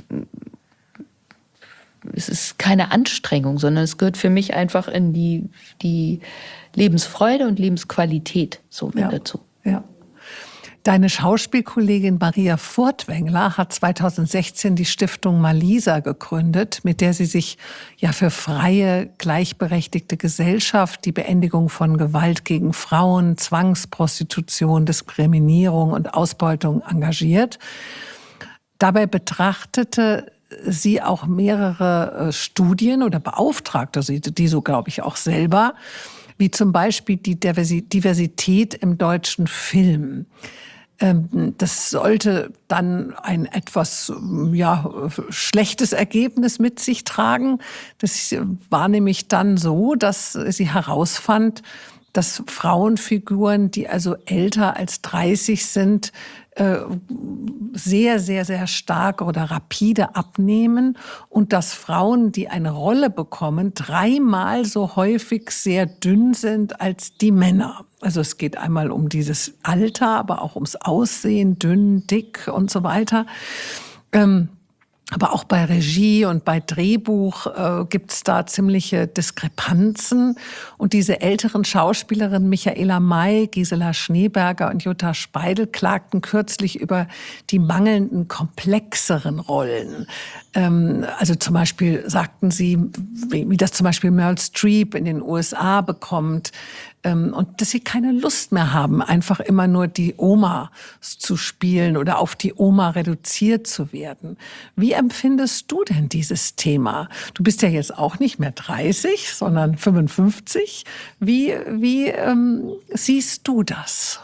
es ist keine Anstrengung, sondern es gehört für mich einfach in die, die Lebensfreude und Lebensqualität so mit ja. dazu. Ja. Deine Schauspielkollegin Maria Furtwängler hat zweitausendsechzehn die Stiftung Malisa gegründet, mit der sie sich ja für freie, gleichberechtigte Gesellschaft, die Beendigung von Gewalt gegen Frauen, Zwangsprostitution, Diskriminierung und Ausbeutung engagiert. Dabei betrachtete sie auch mehrere Studien oder beauftragte sie, die so glaube ich auch selber, wie zum Beispiel die Diversität im deutschen Film. Das sollte dann ein etwas ja, schlechtes Ergebnis mit sich tragen. Das war nämlich dann so, dass sie herausfand, dass Frauenfiguren, die also älter als dreißig sind, sehr, sehr, sehr stark oder rapide abnehmen und dass Frauen, die eine Rolle bekommen, dreimal so häufig sehr dünn sind als die Männer. Also es geht einmal um dieses Alter, aber auch ums Aussehen, dünn, dick und so weiter. Ähm, Aber auch bei Regie und bei Drehbuch äh, gibt's da ziemliche Diskrepanzen. Und diese älteren Schauspielerinnen Michaela May, Gisela Schneeberger und Jutta Speidel klagten kürzlich über die mangelnden, komplexeren Rollen. Ähm, also zum Beispiel sagten sie, wie, wie das zum Beispiel Meryl Streep in den U S A bekommt. Ähm, und dass sie keine Lust mehr haben, einfach immer nur die Oma zu spielen oder auf die Oma reduziert zu werden. Wie empfindest du denn dieses Thema? Du bist ja jetzt auch nicht mehr dreißig, sondern fünfundfünfzig. Wie, wie ähm, siehst du das?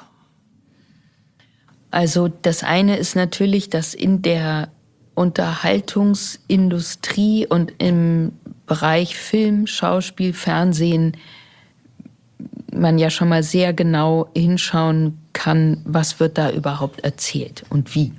Also das eine ist natürlich, dass in der Unterhaltungsindustrie und im Bereich Film, Schauspiel, Fernsehen man ja schon mal sehr genau hinschauen kann, was wird da überhaupt erzählt und wie.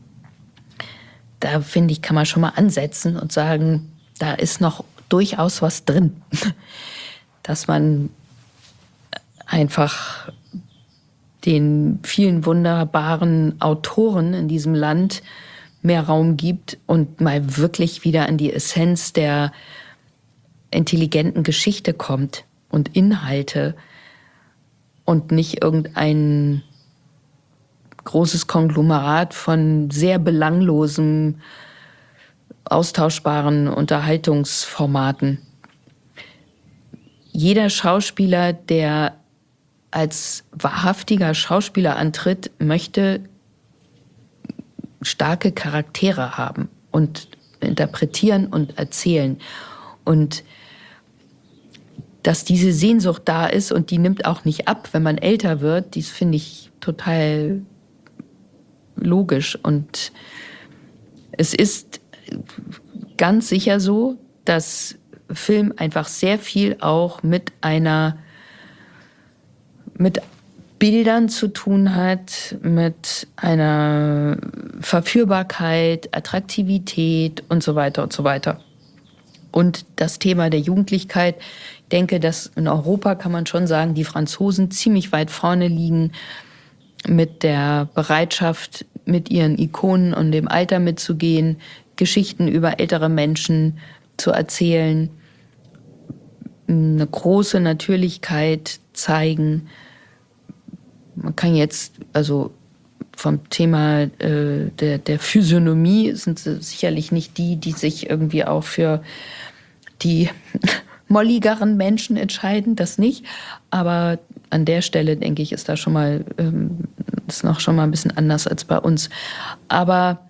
Da finde ich, kann man schon mal ansetzen und sagen, da ist noch durchaus was drin. Dass man einfach den vielen wunderbaren Autoren in diesem Land mehr Raum gibt und mal wirklich wieder an die Essenz der intelligenten Geschichte kommt und Inhalte und nicht irgendein großes Konglomerat von sehr belanglosen, austauschbaren Unterhaltungsformaten. Jeder Schauspieler, der als wahrhaftiger Schauspieler antritt, möchte starke Charaktere haben und interpretieren und erzählen. Und dass diese Sehnsucht da ist und die nimmt auch nicht ab, wenn man älter wird, dies finde ich total logisch. Und es ist ganz sicher so, dass Film einfach sehr viel auch mit einer, mit Bildern zu tun hat, mit einer Verführbarkeit, Attraktivität und so weiter und so weiter. Und das Thema der Jugendlichkeit, ich denke, dass in Europa kann man schon sagen, die Franzosen ziemlich weit vorne liegen mit der Bereitschaft, mit ihren Ikonen und dem Alter mitzugehen, Geschichten über ältere Menschen zu erzählen, eine große Natürlichkeit zeigen. Man kann jetzt, also vom Thema äh, der, der Physiognomie sind sie sicherlich nicht die, die sich irgendwie auch für die molligeren Menschen entscheiden, das nicht. Aber an der Stelle, denke ich, ist da schon mal, ähm, ist noch schon mal ein bisschen anders als bei uns. Aber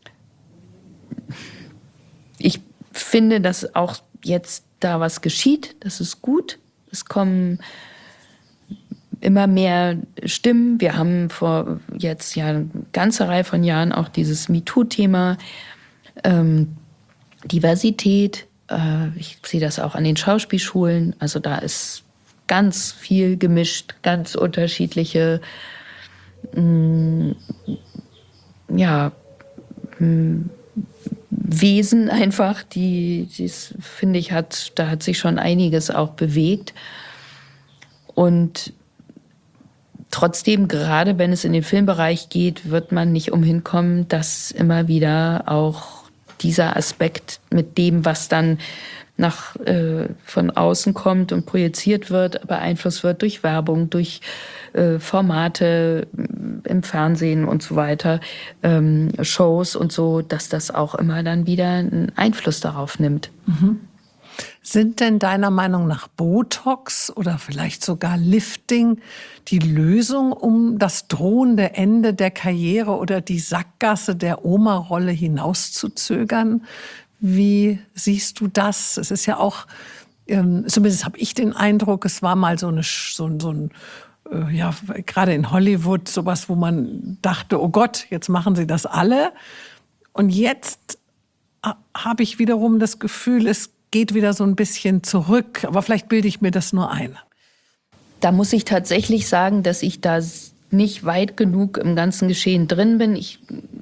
ich finde, dass auch jetzt da was geschieht. Das ist gut. Es kommen immer mehr Stimmen. Wir haben vor jetzt ja eine ganze Reihe von Jahren auch dieses MeToo-Thema, ähm, Diversität. Äh, ich sehe das auch an den Schauspielschulen. Also da ist ganz viel gemischt, ganz unterschiedliche, mh, ja, mh, Wesen einfach, die, das finde ich, hat, da hat sich schon einiges auch bewegt. Und trotzdem, gerade wenn es in den Filmbereich geht, wird man nicht umhin kommen, dass immer wieder auch dieser Aspekt mit dem, was dann nach, äh, von außen kommt und projiziert wird, beeinflusst wird durch Werbung, durch äh, Formate im Fernsehen und so weiter, ähm, Shows und so, dass das auch immer dann wieder einen Einfluss darauf nimmt. Mhm. Sind denn deiner Meinung nach Botox oder vielleicht sogar Lifting die Lösung, um das drohende Ende der Karriere oder die Sackgasse der Oma-Rolle hinauszuzögern? Wie siehst du das? Es ist ja auch, ähm, zumindest habe ich den Eindruck, es war mal so, eine, so, so ein, äh, ja, gerade in Hollywood, sowas, wo man dachte, oh Gott, jetzt machen sie das alle. Und jetzt äh, habe ich wiederum das Gefühl, es geht wieder so ein bisschen zurück. Aber vielleicht bilde ich mir das nur ein. Da muss ich tatsächlich sagen, dass ich da nicht weit genug im ganzen Geschehen drin bin. Ich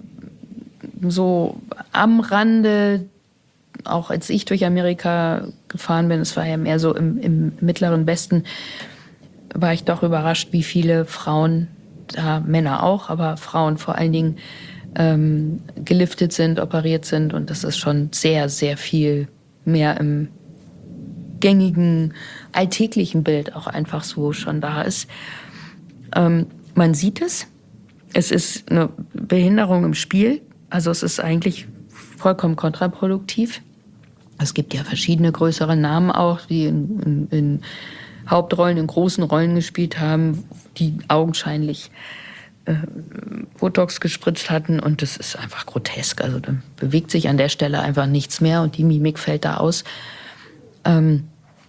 so am Rande, auch als ich durch Amerika gefahren bin, es war ja mehr so im, im mittleren Westen, war ich doch überrascht, wie viele Frauen, da Männer auch, aber Frauen vor allen Dingen, ähm, geliftet sind, operiert sind. Und das ist schon sehr, sehr viel mehr im gängigen, alltäglichen Bild auch einfach so schon da ist. Ähm, man sieht es. Es ist eine Behinderung im Spiel. Also es ist eigentlich vollkommen kontraproduktiv. Es gibt ja verschiedene größere Namen auch, die in, in, in Hauptrollen, in großen Rollen gespielt haben, die augenscheinlich äh, Botox gespritzt hatten. Und das ist einfach grotesk. Also da bewegt sich an der Stelle einfach nichts mehr und die Mimik fällt da aus. Ähm,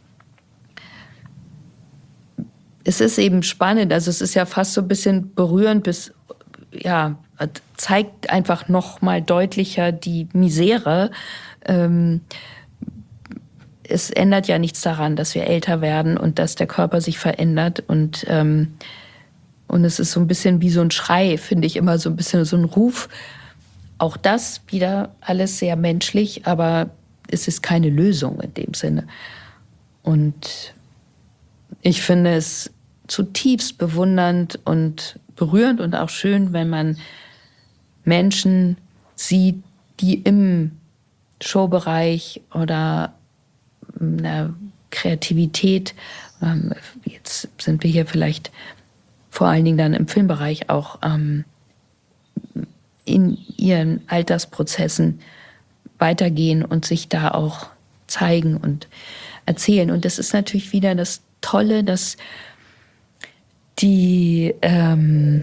es ist eben spannend. Also es ist ja fast so ein bisschen berührend bis, ja, zeigt einfach noch mal deutlicher die Misere. Ähm, es ändert ja nichts daran, dass wir älter werden und dass der Körper sich verändert. Und, ähm, und es ist so ein bisschen wie so ein Schrei, finde ich, immer so ein bisschen so ein Ruf. Auch das wieder alles sehr menschlich, aber es ist keine Lösung in dem Sinne. Und ich finde es zutiefst bewundernd und berührend und auch schön, wenn man Menschen sieht, die im Showbereich oder in der Kreativität, ähm, jetzt sind wir hier vielleicht vor allen Dingen dann im Filmbereich auch ähm, in ihren Altersprozessen weitergehen und sich da auch zeigen und erzählen. Und das ist natürlich wieder das Tolle, dass die, ähm,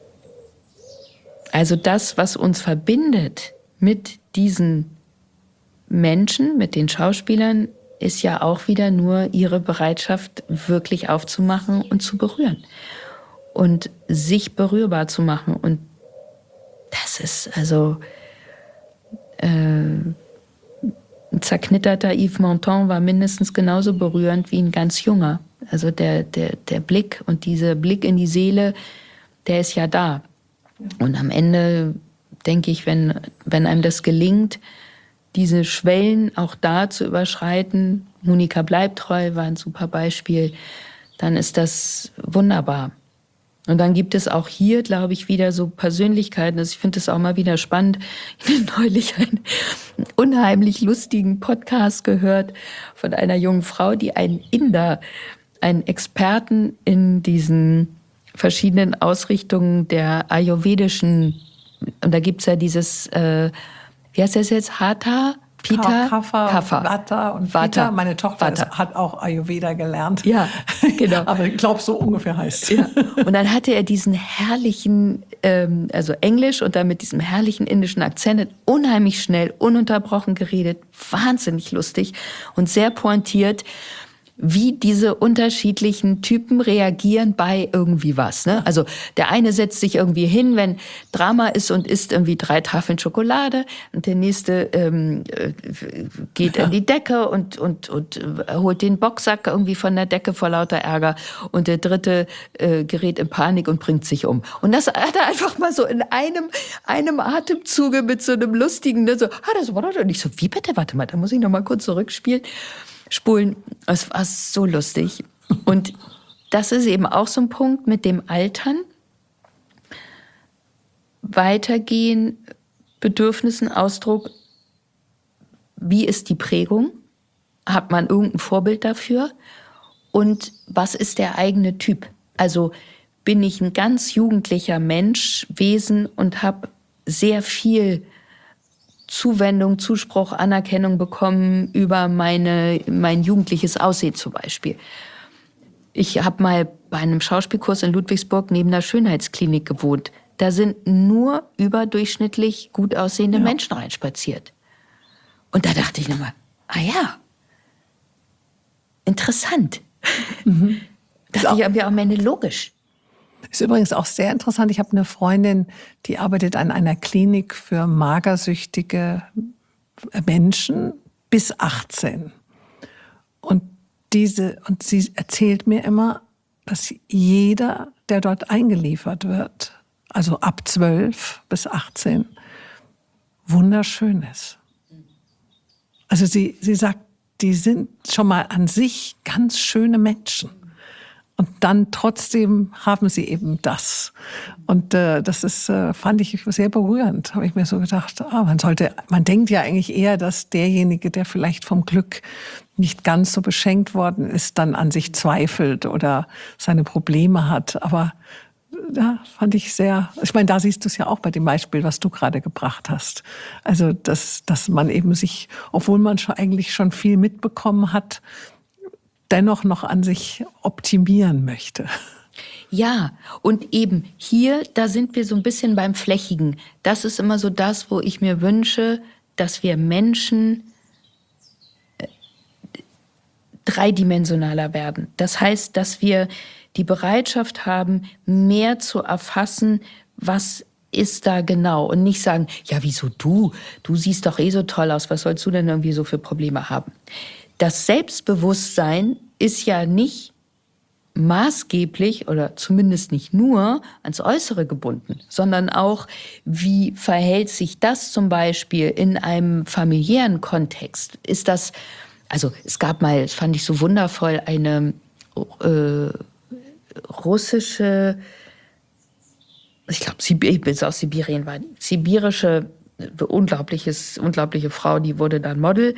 also das, was uns verbindet mit diesen Menschen, mit den Schauspielern, ist ja auch wieder nur ihre Bereitschaft, wirklich aufzumachen und zu berühren. Und sich berührbar zu machen. Und das ist also äh, ein zerknitterter Yves Montand war mindestens genauso berührend wie ein ganz junger. Also der, der, der Blick und dieser Blick in die Seele, der ist ja da. Und am Ende denke ich, wenn, wenn einem das gelingt, diese Schwellen auch da zu überschreiten, Monika Bleibtreu war ein super Beispiel, dann ist das wunderbar. Und dann gibt es auch hier, glaube ich, wieder so Persönlichkeiten. Also ich finde es auch mal wieder spannend. Ich habe neulich einen unheimlich lustigen Podcast gehört von einer jungen Frau, die einen Inder, einen Experten in diesen verschiedenen Ausrichtungen der ayurvedischen, und da gibt's ja dieses, äh, wie heißt das jetzt, Hatha? Pita, Kapha, Kapha. Vata und Vata. Pita. Meine Tochter Vata. ist, hat auch Ayurveda gelernt. Ja, genau. Aber ich glaube, so ungefähr heißt es. Ja. Und dann hatte er diesen herrlichen, ähm, also Englisch und dann mit diesem herrlichen indischen Akzent, unheimlich schnell, ununterbrochen geredet, wahnsinnig lustig und sehr pointiert, wie diese unterschiedlichen Typen reagieren bei irgendwie was. Ne? Also der eine setzt sich irgendwie hin, wenn Drama ist und isst irgendwie drei Tafeln Schokolade und der nächste ähm, geht in die Decke und, und, und holt den Boxsack irgendwie von der Decke vor lauter Ärger und der dritte äh, gerät in Panik und bringt sich um. Und das hat er einfach mal so in einem, einem Atemzuge mit so einem lustigen, ne, so, ah, das war doch nicht so, wie bitte, warte mal, da muss ich noch mal kurz zurückspielen. Spulen. Es war so lustig. Und das ist eben auch so ein Punkt mit dem Altern. Weitergehen, Bedürfnissen, Ausdruck. Wie ist die Prägung? Hat man irgendein Vorbild dafür? Und was ist der eigene Typ? Also bin ich ein ganz jugendlicher Mensch, Wesen und habe sehr viel Zuwendung, Zuspruch, Anerkennung bekommen über meine, mein jugendliches Aussehen zum Beispiel. Ich habe mal bei einem Schauspielkurs in Ludwigsburg neben einer Schönheitsklinik gewohnt. Da sind nur überdurchschnittlich gut aussehende ja. Menschen reinspaziert. Und da dachte ich nochmal, ah ja, interessant. Mhm. Dachte ich aber am Ende logisch. Ist übrigens auch sehr interessant. Ich habe eine Freundin, die arbeitet an einer Klinik für magersüchtige Menschen bis achtzehn. Und diese, und sie erzählt mir immer, dass jeder, der dort eingeliefert wird, also ab zwölf bis achtzehn, wunderschön ist. Also sie, sie sagt, die sind schon mal an sich ganz schöne Menschen. Und dann trotzdem haben sie eben das. Und äh, das ist, äh, fand ich sehr berührend. Habe ich mir so gedacht, ah, man sollte, man denkt ja eigentlich eher, dass derjenige, der vielleicht vom Glück nicht ganz so beschenkt worden ist, dann an sich zweifelt oder seine Probleme hat. Aber ja, fand ich sehr, ich meine, da siehst du es ja auch bei dem Beispiel, was du gerade gebracht hast. Also, dass, dass man eben sich, obwohl man schon eigentlich schon viel mitbekommen hat, dennoch noch an sich optimieren möchte. Ja, und eben hier, da sind wir so ein bisschen beim Flächigen. Das ist immer so das, wo ich mir wünsche, dass wir Menschen dreidimensionaler werden. Das heißt, dass wir die Bereitschaft haben, mehr zu erfassen, was ist da genau. Und nicht sagen, ja, wieso du? Du siehst doch eh so toll aus. Was sollst du denn irgendwie so für Probleme haben? Das Selbstbewusstsein ist ja nicht maßgeblich oder zumindest nicht nur ans Äußere gebunden, sondern auch, wie verhält sich das zum Beispiel in einem familiären Kontext? Ist das, also es gab mal, das fand ich so wundervoll, eine äh, russische, ich glaube, ich bin aus Sibirien, war sibirische, unglaubliches, unglaubliche Frau, die wurde dann Model.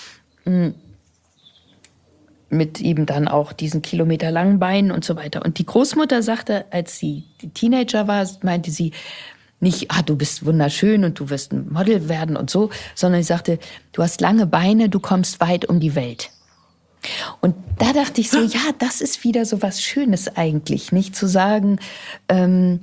Mit eben dann auch diesen kilometerlangen Beinen und so weiter. Und die Großmutter sagte, als sie die Teenager war, meinte sie nicht, ah, du bist wunderschön und du wirst ein Model werden und so, sondern sie sagte, du hast lange Beine, du kommst weit um die Welt. Und da dachte ich so, ja, das ist wieder so was Schönes eigentlich, nicht zu sagen, ähm,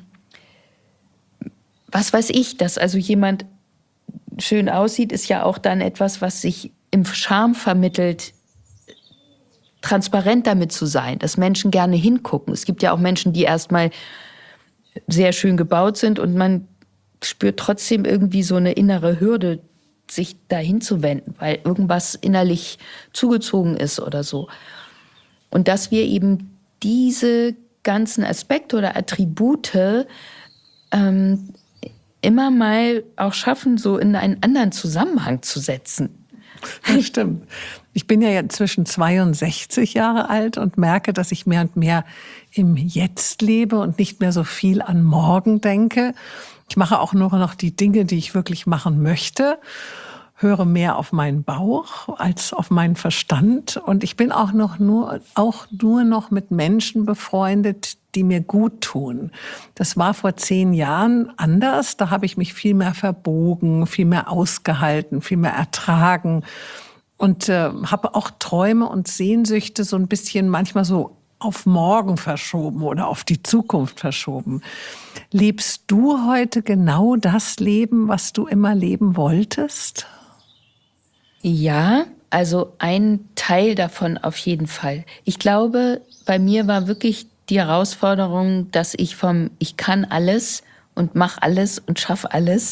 was weiß ich, dass also jemand schön aussieht, ist ja auch dann etwas, was sich im Charme vermittelt, transparent damit zu sein, dass Menschen gerne hingucken. Es gibt ja auch Menschen, die erstmal sehr schön gebaut sind und man spürt trotzdem irgendwie so eine innere Hürde, sich dahin zu wenden, weil irgendwas innerlich zugezogen ist oder so. Und dass wir eben diese ganzen Aspekte oder Attribute ähm, immer mal auch schaffen, so in einen anderen Zusammenhang zu setzen. Das stimmt. Ich bin ja inzwischen zweiundsechzig Jahre alt und merke, dass ich mehr und mehr im Jetzt lebe und nicht mehr so viel an morgen denke. Ich mache auch nur noch die Dinge, die ich wirklich machen möchte, höre mehr auf meinen Bauch als auf meinen Verstand. Und ich bin auch noch nur, auch nur noch mit Menschen befreundet, die mir gut tun. Das war vor zehn Jahren anders. Da habe ich mich viel mehr verbogen, viel mehr ausgehalten, viel mehr ertragen und äh, habe auch Träume und Sehnsüchte so ein bisschen manchmal so auf morgen verschoben oder auf die Zukunft verschoben. Lebst du heute genau das Leben, was du immer leben wolltest? Ja, also ein Teil davon auf jeden Fall. Ich glaube, bei mir war wirklich die Herausforderung, dass ich vom ich kann alles und mach alles und schaff alles,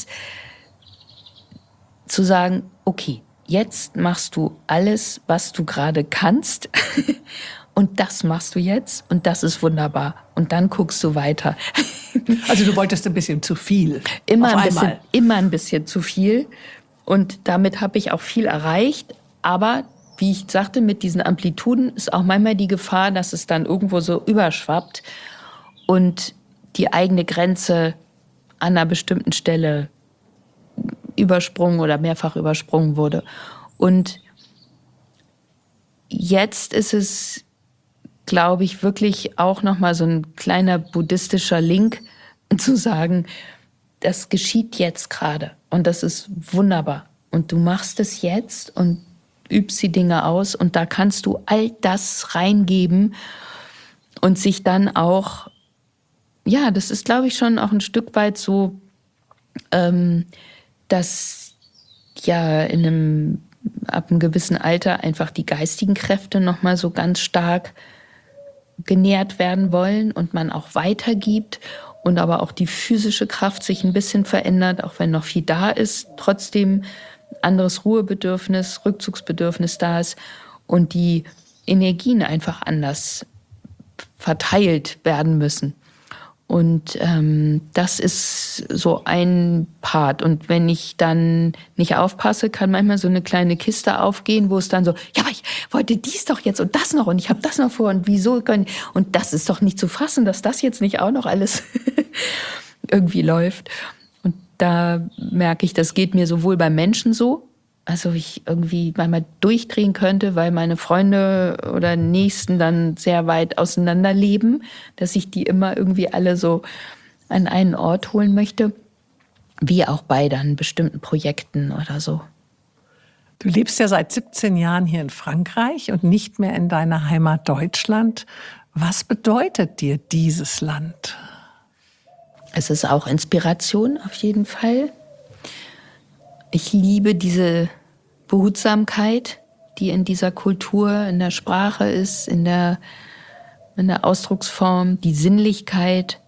zu sagen, okay, jetzt machst du alles, was du gerade kannst und das machst du jetzt und das ist wunderbar und dann guckst du weiter. Also du wolltest ein bisschen zu viel. Immer auf ein bisschen, einmal. immer ein bisschen zu viel und damit habe ich auch viel erreicht, aber wie ich sagte, mit diesen Amplituden ist auch manchmal die Gefahr, dass es dann irgendwo so überschwappt und die eigene Grenze an einer bestimmten Stelle übersprungen oder mehrfach übersprungen wurde. Und jetzt ist es, glaube ich, wirklich auch nochmal so ein kleiner buddhistischer Link zu sagen, das geschieht jetzt gerade und das ist wunderbar. Und du machst es jetzt und übst die Dinge aus und da kannst du all das reingeben und sich dann auch, ja, das ist, glaube ich, schon auch ein Stück weit so, ähm, dass ja in einem, ab einem gewissen Alter einfach die geistigen Kräfte nochmal so ganz stark genährt werden wollen und man auch weitergibt und aber auch die physische Kraft sich ein bisschen verändert, auch wenn noch viel da ist, trotzdem anderes Ruhebedürfnis, Rückzugsbedürfnis da ist und die Energien einfach anders verteilt werden müssen. Und ähm, das ist so ein Part. Und wenn ich dann nicht aufpasse, kann manchmal so eine kleine Kiste aufgehen, wo es dann so, ja, aber ich wollte dies doch jetzt und das noch und ich habe das noch vor und wieso können, und das ist doch nicht zu fassen, dass das jetzt nicht auch noch alles irgendwie läuft. Und da merke ich, das geht mir sowohl beim Menschen so, also ich irgendwie manchmal durchdrehen könnte, weil meine Freunde oder Nächsten dann sehr weit auseinander leben, dass ich die immer irgendwie alle so an einen Ort holen möchte, wie auch bei dann bestimmten Projekten oder so. Du lebst ja seit siebzehn Jahren hier in Frankreich und nicht mehr in deiner Heimat Deutschland. Was bedeutet dir dieses Land? Es ist auch Inspiration auf jeden Fall. Ich liebe diese Behutsamkeit, die in dieser Kultur, in der Sprache ist, in der, in der Ausdrucksform, die Sinnlichkeit.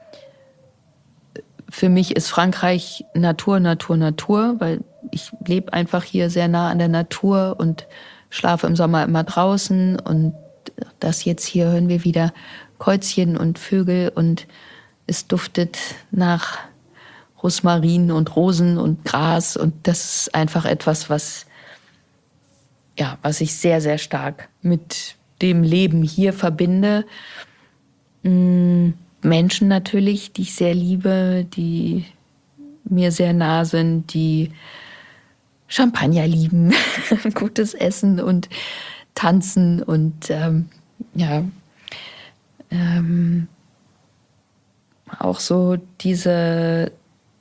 Für mich ist Frankreich Natur, Natur, Natur, weil ich lebe einfach hier sehr nah an der Natur und schlafe im Sommer immer draußen. Und das jetzt hier hören wir wieder Käuzchen und Vögel und es duftet nach Rosmarin und Rosen und Gras, und das ist einfach etwas, was, ja, was ich sehr, sehr stark mit dem Leben hier verbinde. Menschen natürlich, die ich sehr liebe, die mir sehr nah sind, die Champagner lieben, gutes Essen und Tanzen und ähm, ja, ähm, auch so diese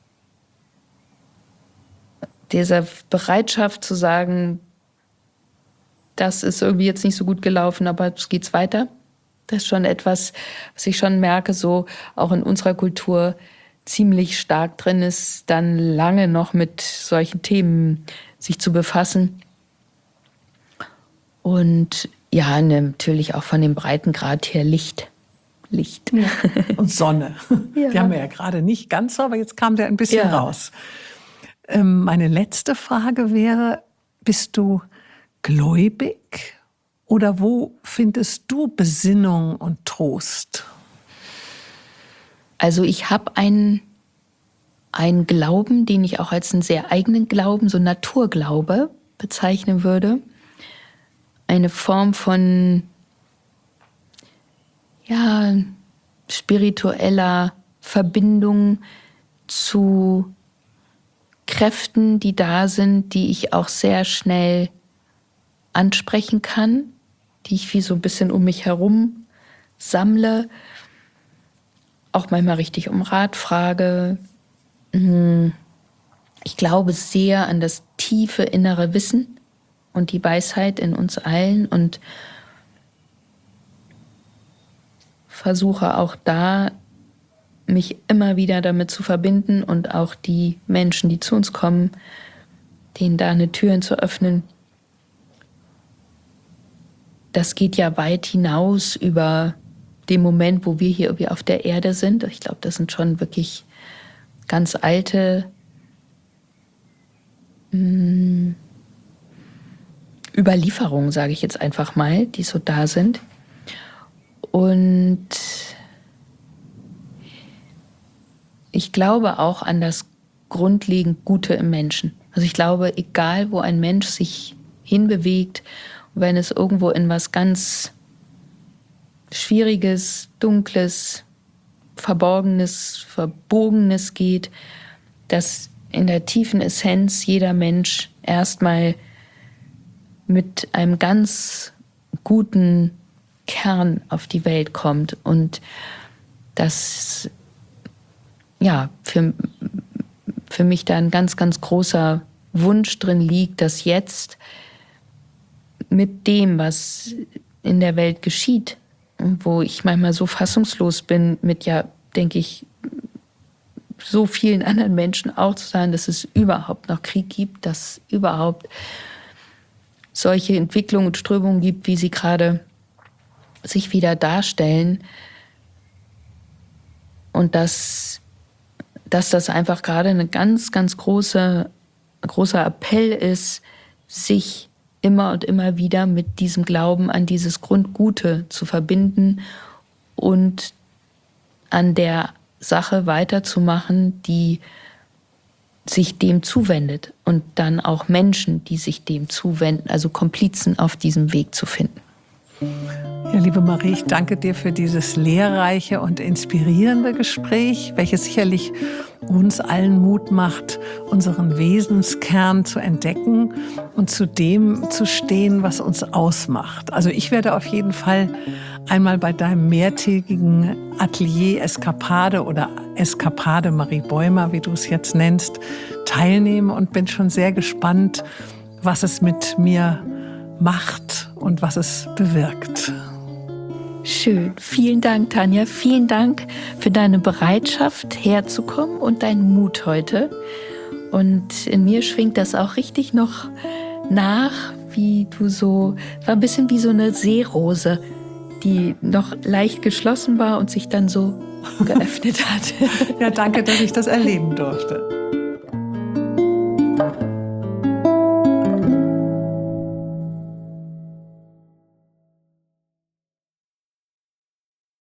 Diese Bereitschaft zu sagen, das ist irgendwie jetzt nicht so gut gelaufen, aber es geht weiter. Das ist schon etwas, was ich schon merke, so auch in unserer Kultur ziemlich stark drin ist, dann lange noch mit solchen Themen sich zu befassen. Und ja, natürlich auch von dem Breitengrad her Licht. Licht. Ja. Und Sonne. Ja. Die haben wir ja gerade nicht ganz so, aber jetzt kam der ein bisschen ja. raus. Meine letzte Frage wäre, bist du gläubig oder wo findest du Besinnung und Trost? Also ich habe einen, einen Glauben, den ich auch als einen sehr eigenen Glauben, so Naturglaube bezeichnen würde. Eine Form von ja, spiritueller Verbindung zu Kräften, die da sind, die ich auch sehr schnell ansprechen kann, die ich wie so ein bisschen um mich herum sammle, auch manchmal richtig um Rat frage. Ich glaube sehr an das tiefe innere Wissen und die Weisheit in uns allen und versuche auch da, mich immer wieder damit zu verbinden und auch die Menschen, die zu uns kommen, denen da eine Türen zu öffnen. Das geht ja weit hinaus über den Moment, wo wir hier irgendwie auf der Erde sind. Ich glaube, das sind schon wirklich ganz alte mh, Überlieferungen, sage ich jetzt einfach mal, die so da sind. Und ich glaube auch an das grundlegend Gute im Menschen. Also ich glaube, egal wo ein Mensch sich hinbewegt, wenn es irgendwo in was ganz Schwieriges, Dunkles, Verborgenes, Verbogenes geht, dass in der tiefen Essenz jeder Mensch erstmal mit einem ganz guten Kern auf die Welt kommt und dass ja, für, für mich da ein ganz, ganz großer Wunsch drin liegt, dass jetzt mit dem, was in der Welt geschieht, wo ich manchmal so fassungslos bin, mit ja, denke ich, so vielen anderen Menschen auch zu sein, dass es überhaupt noch Krieg gibt, dass überhaupt solche Entwicklungen und Strömungen gibt, wie sie gerade sich wieder darstellen. Und dass, dass das einfach gerade eine ganz, ganz große, großer Appell ist, sich immer und immer wieder mit diesem Glauben an dieses Grundgute zu verbinden und an der Sache weiterzumachen, die sich dem zuwendet und dann auch Menschen, die sich dem zuwenden, also Komplizen auf diesem Weg zu finden. Ja, liebe Marie, ich danke dir für dieses lehrreiche und inspirierende Gespräch, welches sicherlich uns allen Mut macht, unseren Wesenskern zu entdecken und zu dem zu stehen, was uns ausmacht. Also ich werde auf jeden Fall einmal bei deinem mehrtägigen Atelier Eskapade oder Eskapade Marie Bäumer, wie du es jetzt nennst, teilnehmen und bin schon sehr gespannt, was es mit mir macht und was es bewirkt. Schön. Vielen Dank, Tanja. Vielen Dank für deine Bereitschaft, herzukommen und deinen Mut heute. Und in mir schwingt das auch richtig noch nach, wie du so, war ein bisschen wie so eine Seerose, die noch leicht geschlossen war und sich dann so geöffnet hat. Ja, danke, dass ich das erleben durfte.